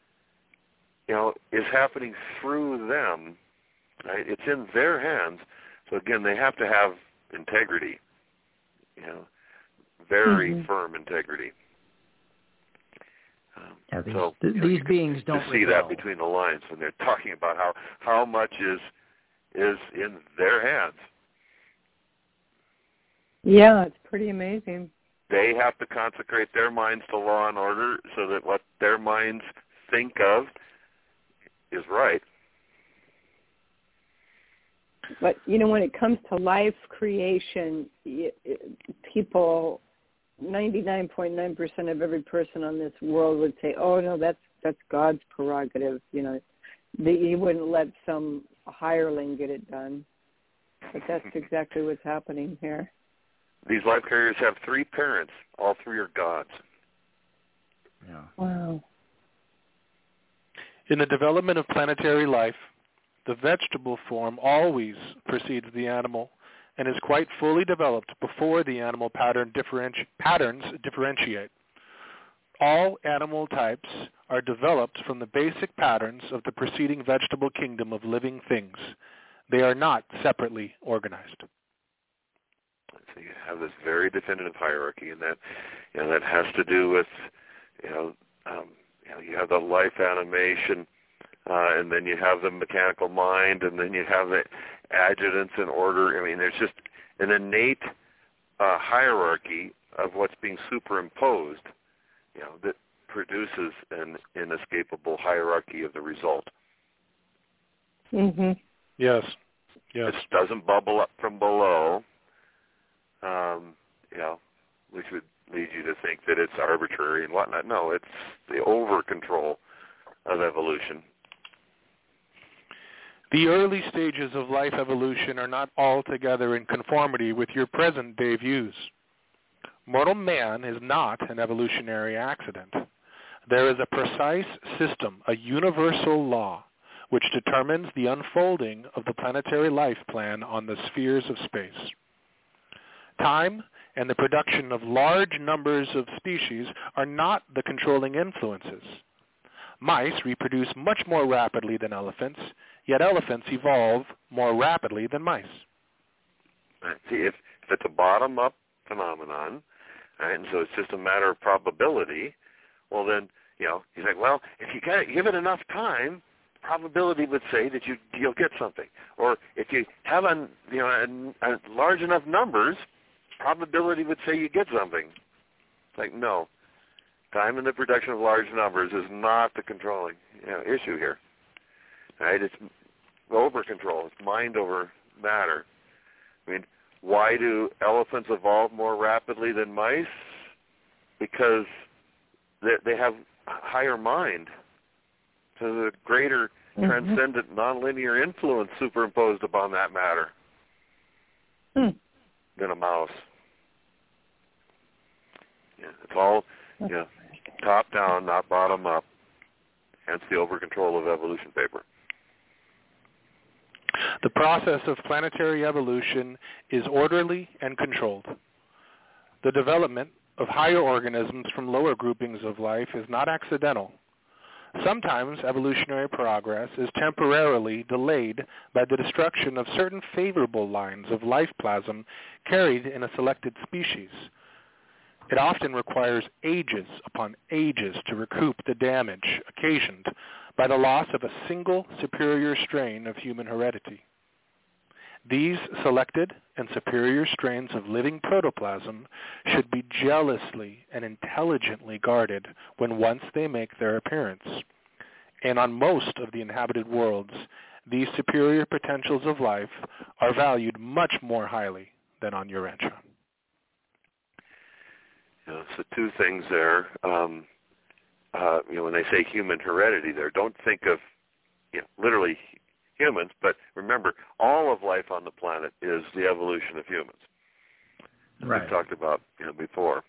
is happening through them. Right? It's in their hands. So again, they have to have integrity, very firm integrity. These beings don't see rebel. that between the lines when they're talking about how much is in their hands. Yeah, it's pretty amazing. They have to consecrate their minds to law and order so that what their minds think of is right. But, when it comes to life creation, people, 99.9% of every person on this world would say, oh, no, that's God's prerogative. He wouldn't let some hireling get it done. But that's exactly what's happening here. These life carriers have 3 parents. All 3 are gods. Yeah. Wow. In the development of planetary life, the vegetable form always precedes the animal and is quite fully developed before the animal patterns differentiate. All animal types are developed from the basic patterns of the preceding vegetable kingdom of living things. They are not separately organized. So you have this very definitive hierarchy, and that that has to do with you have the life animation, and then you have the mechanical mind, and then you have the adjutants in order. I mean, there's just an innate hierarchy of what's being superimposed, that produces an inescapable hierarchy of the result. Mhm. Yes. It doesn't bubble up from below, which would lead you to think that it's arbitrary and whatnot. No, it's the over-control of evolution. The early stages of life evolution are not altogether in conformity with your present-day views. Mortal man is not an evolutionary accident. There is a precise system, a universal law, which determines the unfolding of the planetary life plan on the spheres of space. Time and the production of large numbers of species are not the controlling influences. Mice reproduce much more rapidly than elephants, yet elephants evolve more rapidly than mice. Right. See, if it's a bottom-up phenomenon, right, and so it's just a matter of probability, well then, you think, well, if you give it enough time, probability would say that you'll get something. Or if you have a large enough numbers, probability would say you get something. It's like, no. Time and the production of large numbers is not the controlling issue here. Right? It's over-control. It's mind over matter. I mean, why do elephants evolve more rapidly than mice? Because they have higher mind. So the greater transcendent nonlinear influence superimposed upon that matter than a mouse. Yeah, it's all top down, not bottom up. Hence the over-control of evolution paper. The process of planetary evolution is orderly and controlled. The development of higher organisms from lower groupings of life is not accidental. Sometimes evolutionary progress is temporarily delayed by the destruction of certain favorable lines of life plasm carried in a selected species. It often requires ages upon ages to recoup the damage occasioned by the loss of a single superior strain of human heredity. These selected and superior strains of living protoplasm should be jealously and intelligently guarded when once they make their appearance. And on most of the inhabited worlds, these superior potentials of life are valued much more highly than on Urantia. So 2 things there. When they say human heredity there, don't think of literally humans, but remember, all of life on the planet is the evolution of humans. Right. We've talked about before.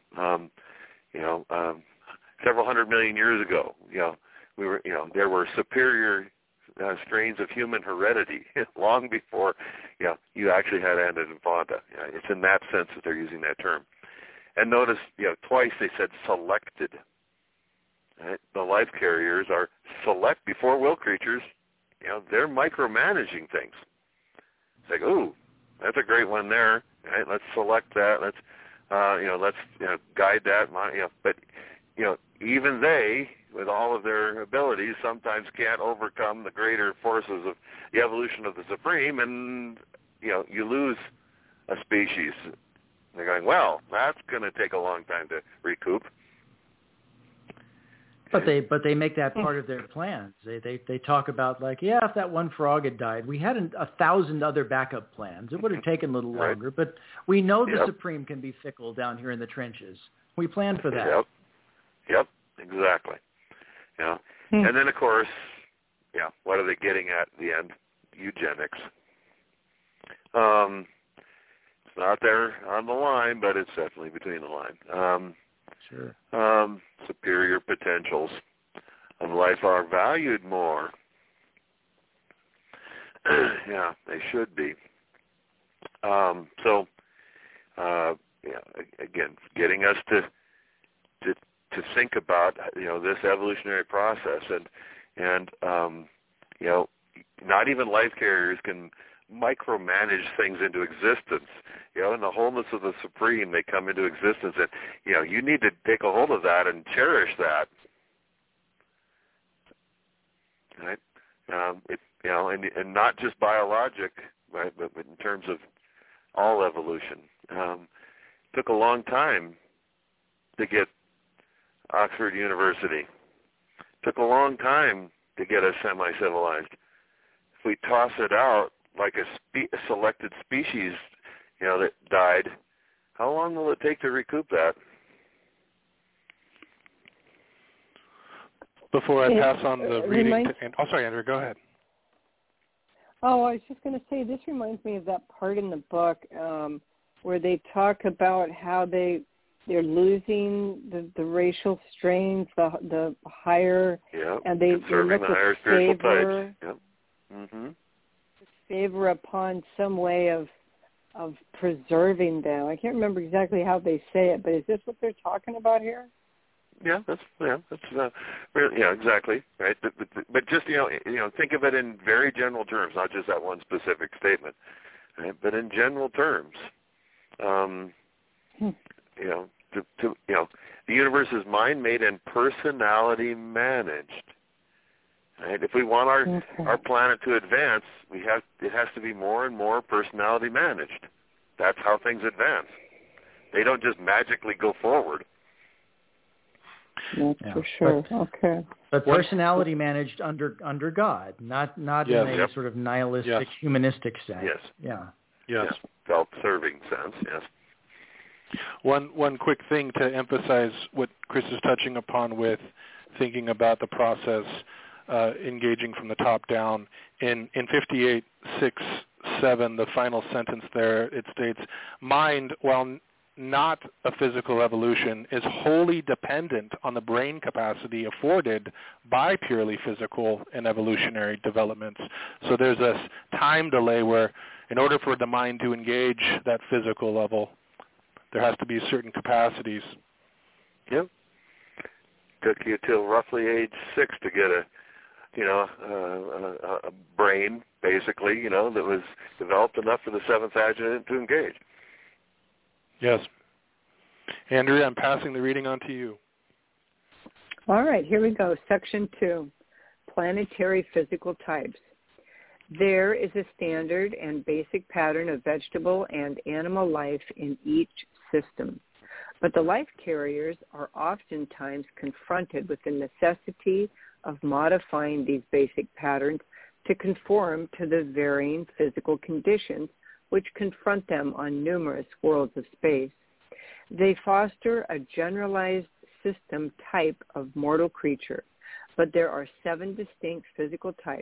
Several 100 million years ago, there were superior strains of human heredity long before you actually had Anna Devonta. It's in that sense that they're using that term. And notice, twice they said selected. Right? The life carriers are select before will creatures. They're micromanaging things. It's like, ooh, that's a great one there. Right? Let's select that. Let's guide that. But even they, with all of their abilities, sometimes can't overcome the greater forces of the evolution of the Supreme, and you lose a species. They're going, well, that's going to take a long time to recoup. But they make that part of their plans. They talk about if that one frog had died, we had 1,000 other backup plans. It would have taken a little longer, but we know the Supreme can be fickle down here in the trenches. We planned for that. Yep, exactly. And then of course, what are they getting at the end? Eugenics. It's not there on the line, but it's definitely between the line. Sure. Superior potentials of life are valued more. They should be. Again, getting us to think about this evolutionary process, and not even life carriers can micromanage things into existence. In the wholeness of the Supreme, they come into existence, and you need to take a hold of that and cherish that. Right? And not just biologic, right? But in terms of all evolution. Took a long time to get Oxford University. Took a long time to get us semi-civilized. If we toss it out like a selected species, that died, how long will it take to recoup that? Before I pass on the reading sorry, Andrew, go ahead. Oh, I was just going to say, this reminds me of that part in the book where they talk about how they're losing the racial strains, the higher, and they look the higher spiritual types. Yep. Mm-hmm. Favor upon some way of preserving them. I can't remember exactly how they say it, but is this what they're talking about here? Exactly, right. But just think of it in very general terms, not just that one specific statement, right? But in general terms, the universe is mind-made and personality-managed. Right? If we want our planet to advance, it has to be more and more personality-managed. That's how things advance. They don't just magically go forward. That's for sure. But personality managed under God, not in a sort of nihilistic, humanistic sense. Yes. Self-serving sense. Yes. One quick thing to emphasize what Chris is touching upon with thinking about the process, engaging from the top down. In 58.6.7, the final sentence there, it states, mind, while not a physical evolution, is wholly dependent on the brain capacity afforded by purely physical and evolutionary developments. So there's this time delay where in order for the mind to engage that physical level, there has to be certain capacities. Yep. Took you till roughly age 6 to get a brain, basically, that was developed enough for the seventh adjutant to engage. Yes. Andrea, I'm passing the reading on to you. All right, here we go. Section 2, planetary physical types. There is a standard and basic pattern of vegetable and animal life in each system, but the life carriers are oftentimes confronted with the necessity of modifying these basic patterns to conform to the varying physical conditions which confront them on numerous worlds of space. They foster a generalized system type of mortal creature, but there are 7 distinct physical types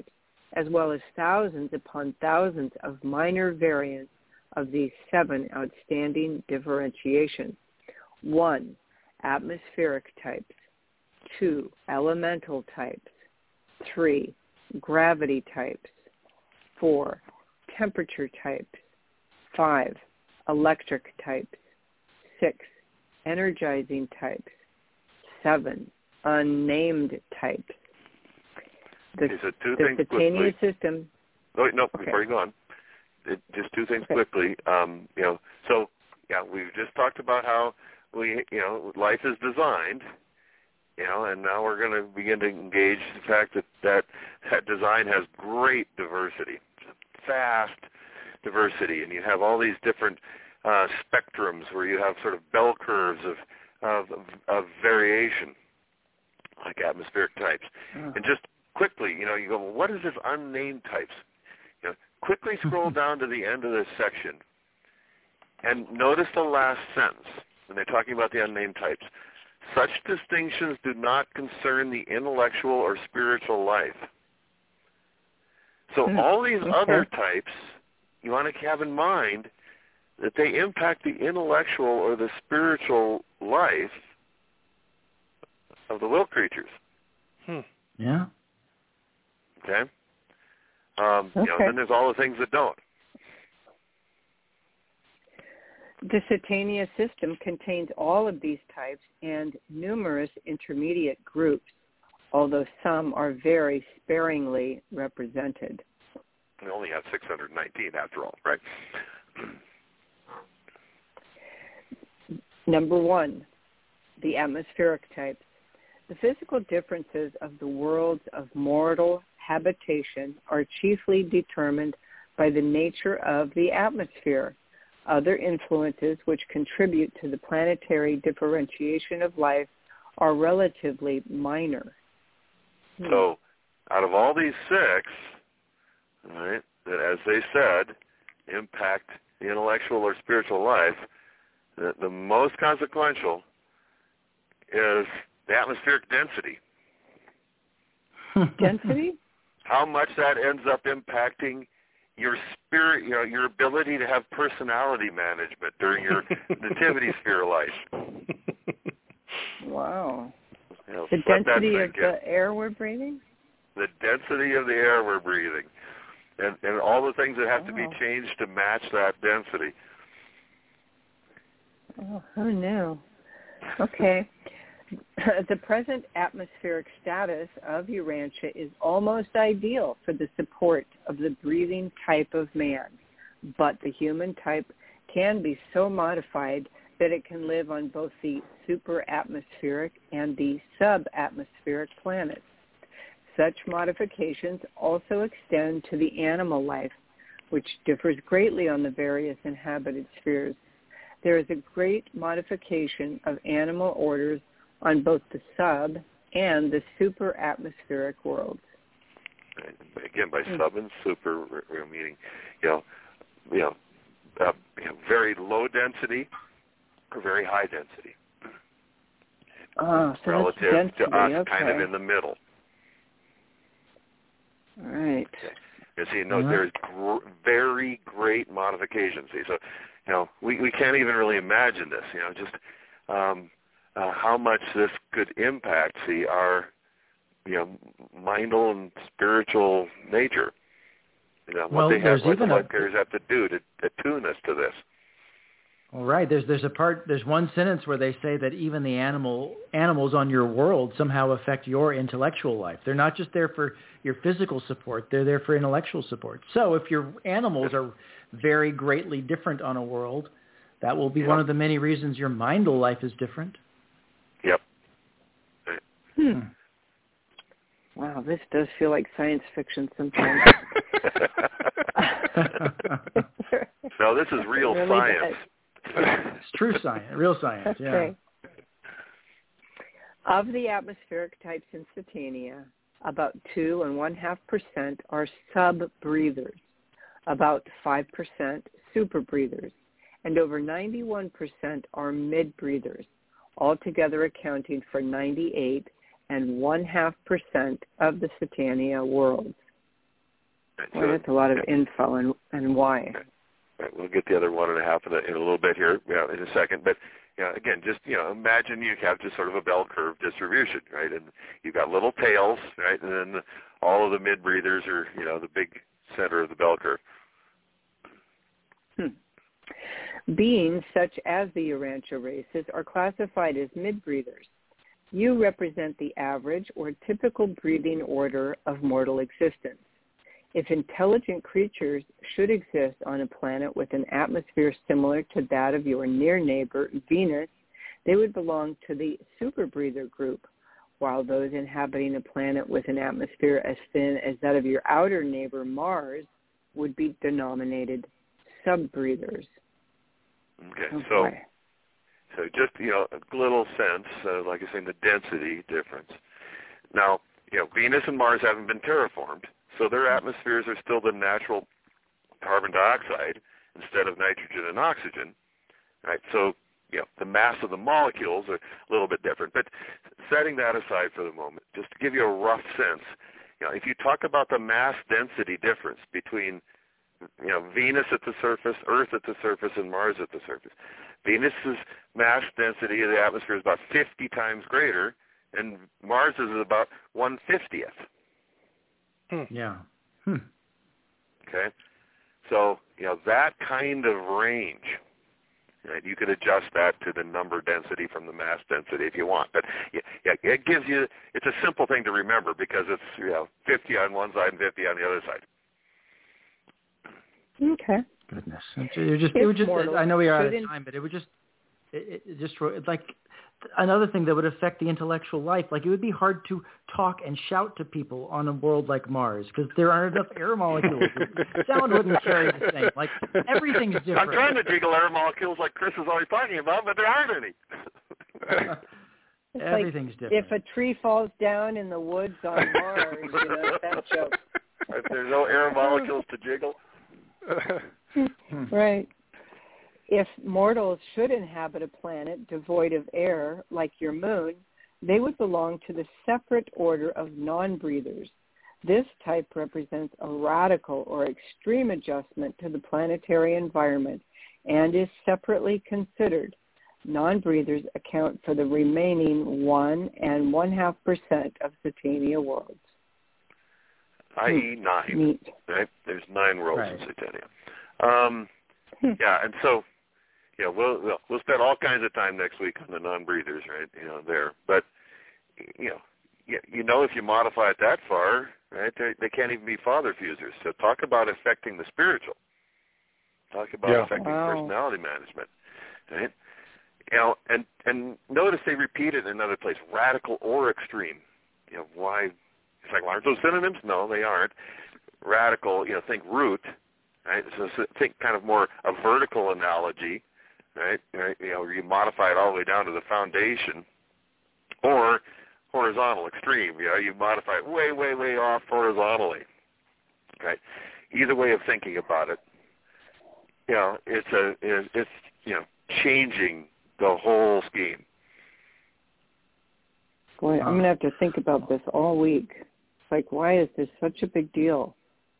as well as thousands upon thousands of minor variants of these 7 outstanding differentiations. 1. Atmospheric types. 2. Elemental types. 3. Gravity types. 4. Temperature types. 5. Electric types. 6. Energizing types. 7. Unnamed types. The Satania system. Oh, no, before you go on, just 2 things quickly. We've just talked about how life is designed, and now we're going to begin to engage the fact that design has great diversity, vast diversity, and you have all these different spectrums where you have sort of bell curves of variation, like atmospheric types. And just quickly, you go, well, what is this unnamed types? Quickly scroll down to the end of this section and notice the last sentence when they're talking about the unnamed types. Such distinctions do not concern the intellectual or spiritual life. So all these other types, you want to have in mind that they impact the intellectual or the spiritual life of the will creatures. Yeah. Okay? Then there's all the things that don't. The Satania system contains all of these types and numerous intermediate groups, although some are very sparingly represented. We only have 619 after all, right? Number 1, the atmospheric types. The physical differences of the worlds of mortal habitation are chiefly determined by the nature of the atmosphere. Other influences which contribute to the planetary differentiation of life are relatively minor. So, out of all these 6, right, that, as they said, impact the intellectual or spiritual life, the most consequential is the atmospheric density. Density? How much that ends up impacting your spirit, your ability to have personality management during your nativity sphere life. Wow. The density of the air we're breathing? The density of the air we're breathing. And all the things that have to be changed to match that density. Oh, who knew? Okay. The present atmospheric status of Urantia is almost ideal for the support of the breathing type of man, but the human type can be so modified that it can live on both the superatmospheric and the subatmospheric planets. Such modifications also extend to the animal life, which differs greatly on the various inhabited spheres. There is a great modification of animal orders on both the sub and the superatmospheric worlds. Again, by sub and super, we're meaning, very low density or very high density. So relative density, to us, kind of in the middle. All right. You see, there's very great modifications. See, so, we can't even really imagine this. Just how much this could impact, our, mindful and spiritual nature. What the life carriers have to do to attune us to this. All right. There's one sentence where they say that even the animals on your world somehow affect your intellectual life. They're not just there for your physical support. They're there for intellectual support. So if your animals are very greatly different on a world, that will be one of the many reasons your mindful life is different. Yep. Wow, this does feel like science fiction sometimes. No, this is real really science. It's true science, real science, yeah. Okay. Of the atmospheric types in Satania, about 2.5% are sub-breathers, about 5% super-breathers, and over 91% are mid-breathers, altogether accounting for 98.5% of the Satania worlds. Right, well, that's a lot of info, and why. Right, we'll get the other 1.5 in a little bit here, in a second. But again, just imagine you have just sort of a bell curve distribution, right? And you've got little tails, right? And then all of the mid breathers are, the big center of the bell curve. Beings such as the Urantia races are classified as mid-breathers. You represent the average or typical breathing order of mortal existence. If intelligent creatures should exist on a planet with an atmosphere similar to that of your near neighbor, Venus, they would belong to the super-breather group, while those inhabiting a planet with an atmosphere as thin as that of your outer neighbor, Mars, would be denominated sub-breathers. Okay, so just, a little sense, like I say, the density difference. Now, Venus and Mars haven't been terraformed, so their atmospheres are still the natural carbon dioxide instead of nitrogen and oxygen, right? So, the mass of the molecules are a little bit different. But setting that aside for the moment, just to give you a rough sense, if you talk about the mass density difference between Venus at the surface, Earth at the surface, and Mars at the surface. Venus's mass density of the atmosphere is about 50 times greater, and Mars is about 1/50th. Yeah. Okay? So, that kind of range, right, you could adjust that to the number density from the mass density if you want. But, it gives you, it's a simple thing to remember because it's, 50 on one side and 50 on the other side. Okay. Goodness. It would just I know we are out of time, but it would just like another thing that would affect the intellectual life. Like, it would be hard to talk and shout to people on a world like Mars because there aren't enough air molecules. Sound wouldn't carry the same. Like, everything's different. I'm trying to jiggle air molecules like Chris is always talking about, but there aren't any. Everything's different. If a tree falls down in the woods on Mars, that joke. If there's no air molecules to jiggle. Right. If mortals should inhabit a planet devoid of air, like your moon, they would belong to the separate order of non-breathers. This type represents a radical or extreme adjustment to the planetary environment and is separately considered. Non-breathers account for the remaining 1 1/2% of Satania worlds. I.e. 9. Neat. Right? There's 9 worlds right. in Satania. And so, we'll spend all kinds of time next week on the non-breathers, right? There. But, if you modify it that far, right, they can't even be father fusers. So talk about affecting the spiritual. Talk about affecting personality management, right? And notice they repeat it in another place, radical or extreme. Why? It's like, aren't those synonyms? No, they aren't. Radical, think root, right? So think kind of more a vertical analogy, right? You modify it all the way down to the foundation, or horizontal extreme. You modify it way, way, way off horizontally, right? Either way of thinking about it, it's changing the whole scheme. Boy, I'm going to have to think about this all week. It's like, why is this such a big deal?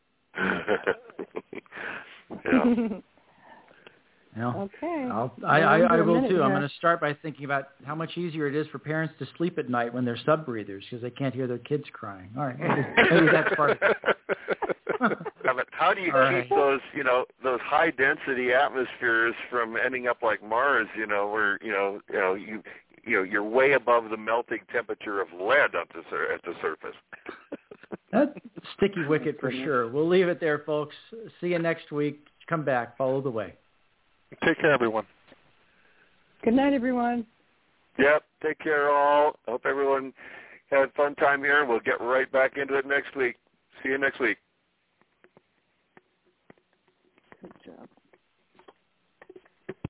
Okay. I will too. I'm going to start by thinking about how much easier it is for parents to sleep at night when they're sub-breathers because they can't hear their kids crying. All right, maybe that's part of it. But how do you keep those, those high density atmospheres from ending up like Mars? Where you're way above the melting temperature of lead at the surface. That's sticky wicket for sure. We'll leave it there, folks. See you next week. Come back. Follow the way. Take care, everyone. Good night, everyone. Yep. Take care, all. Hope everyone had a fun time here. We'll get right back into it next week. See you next week.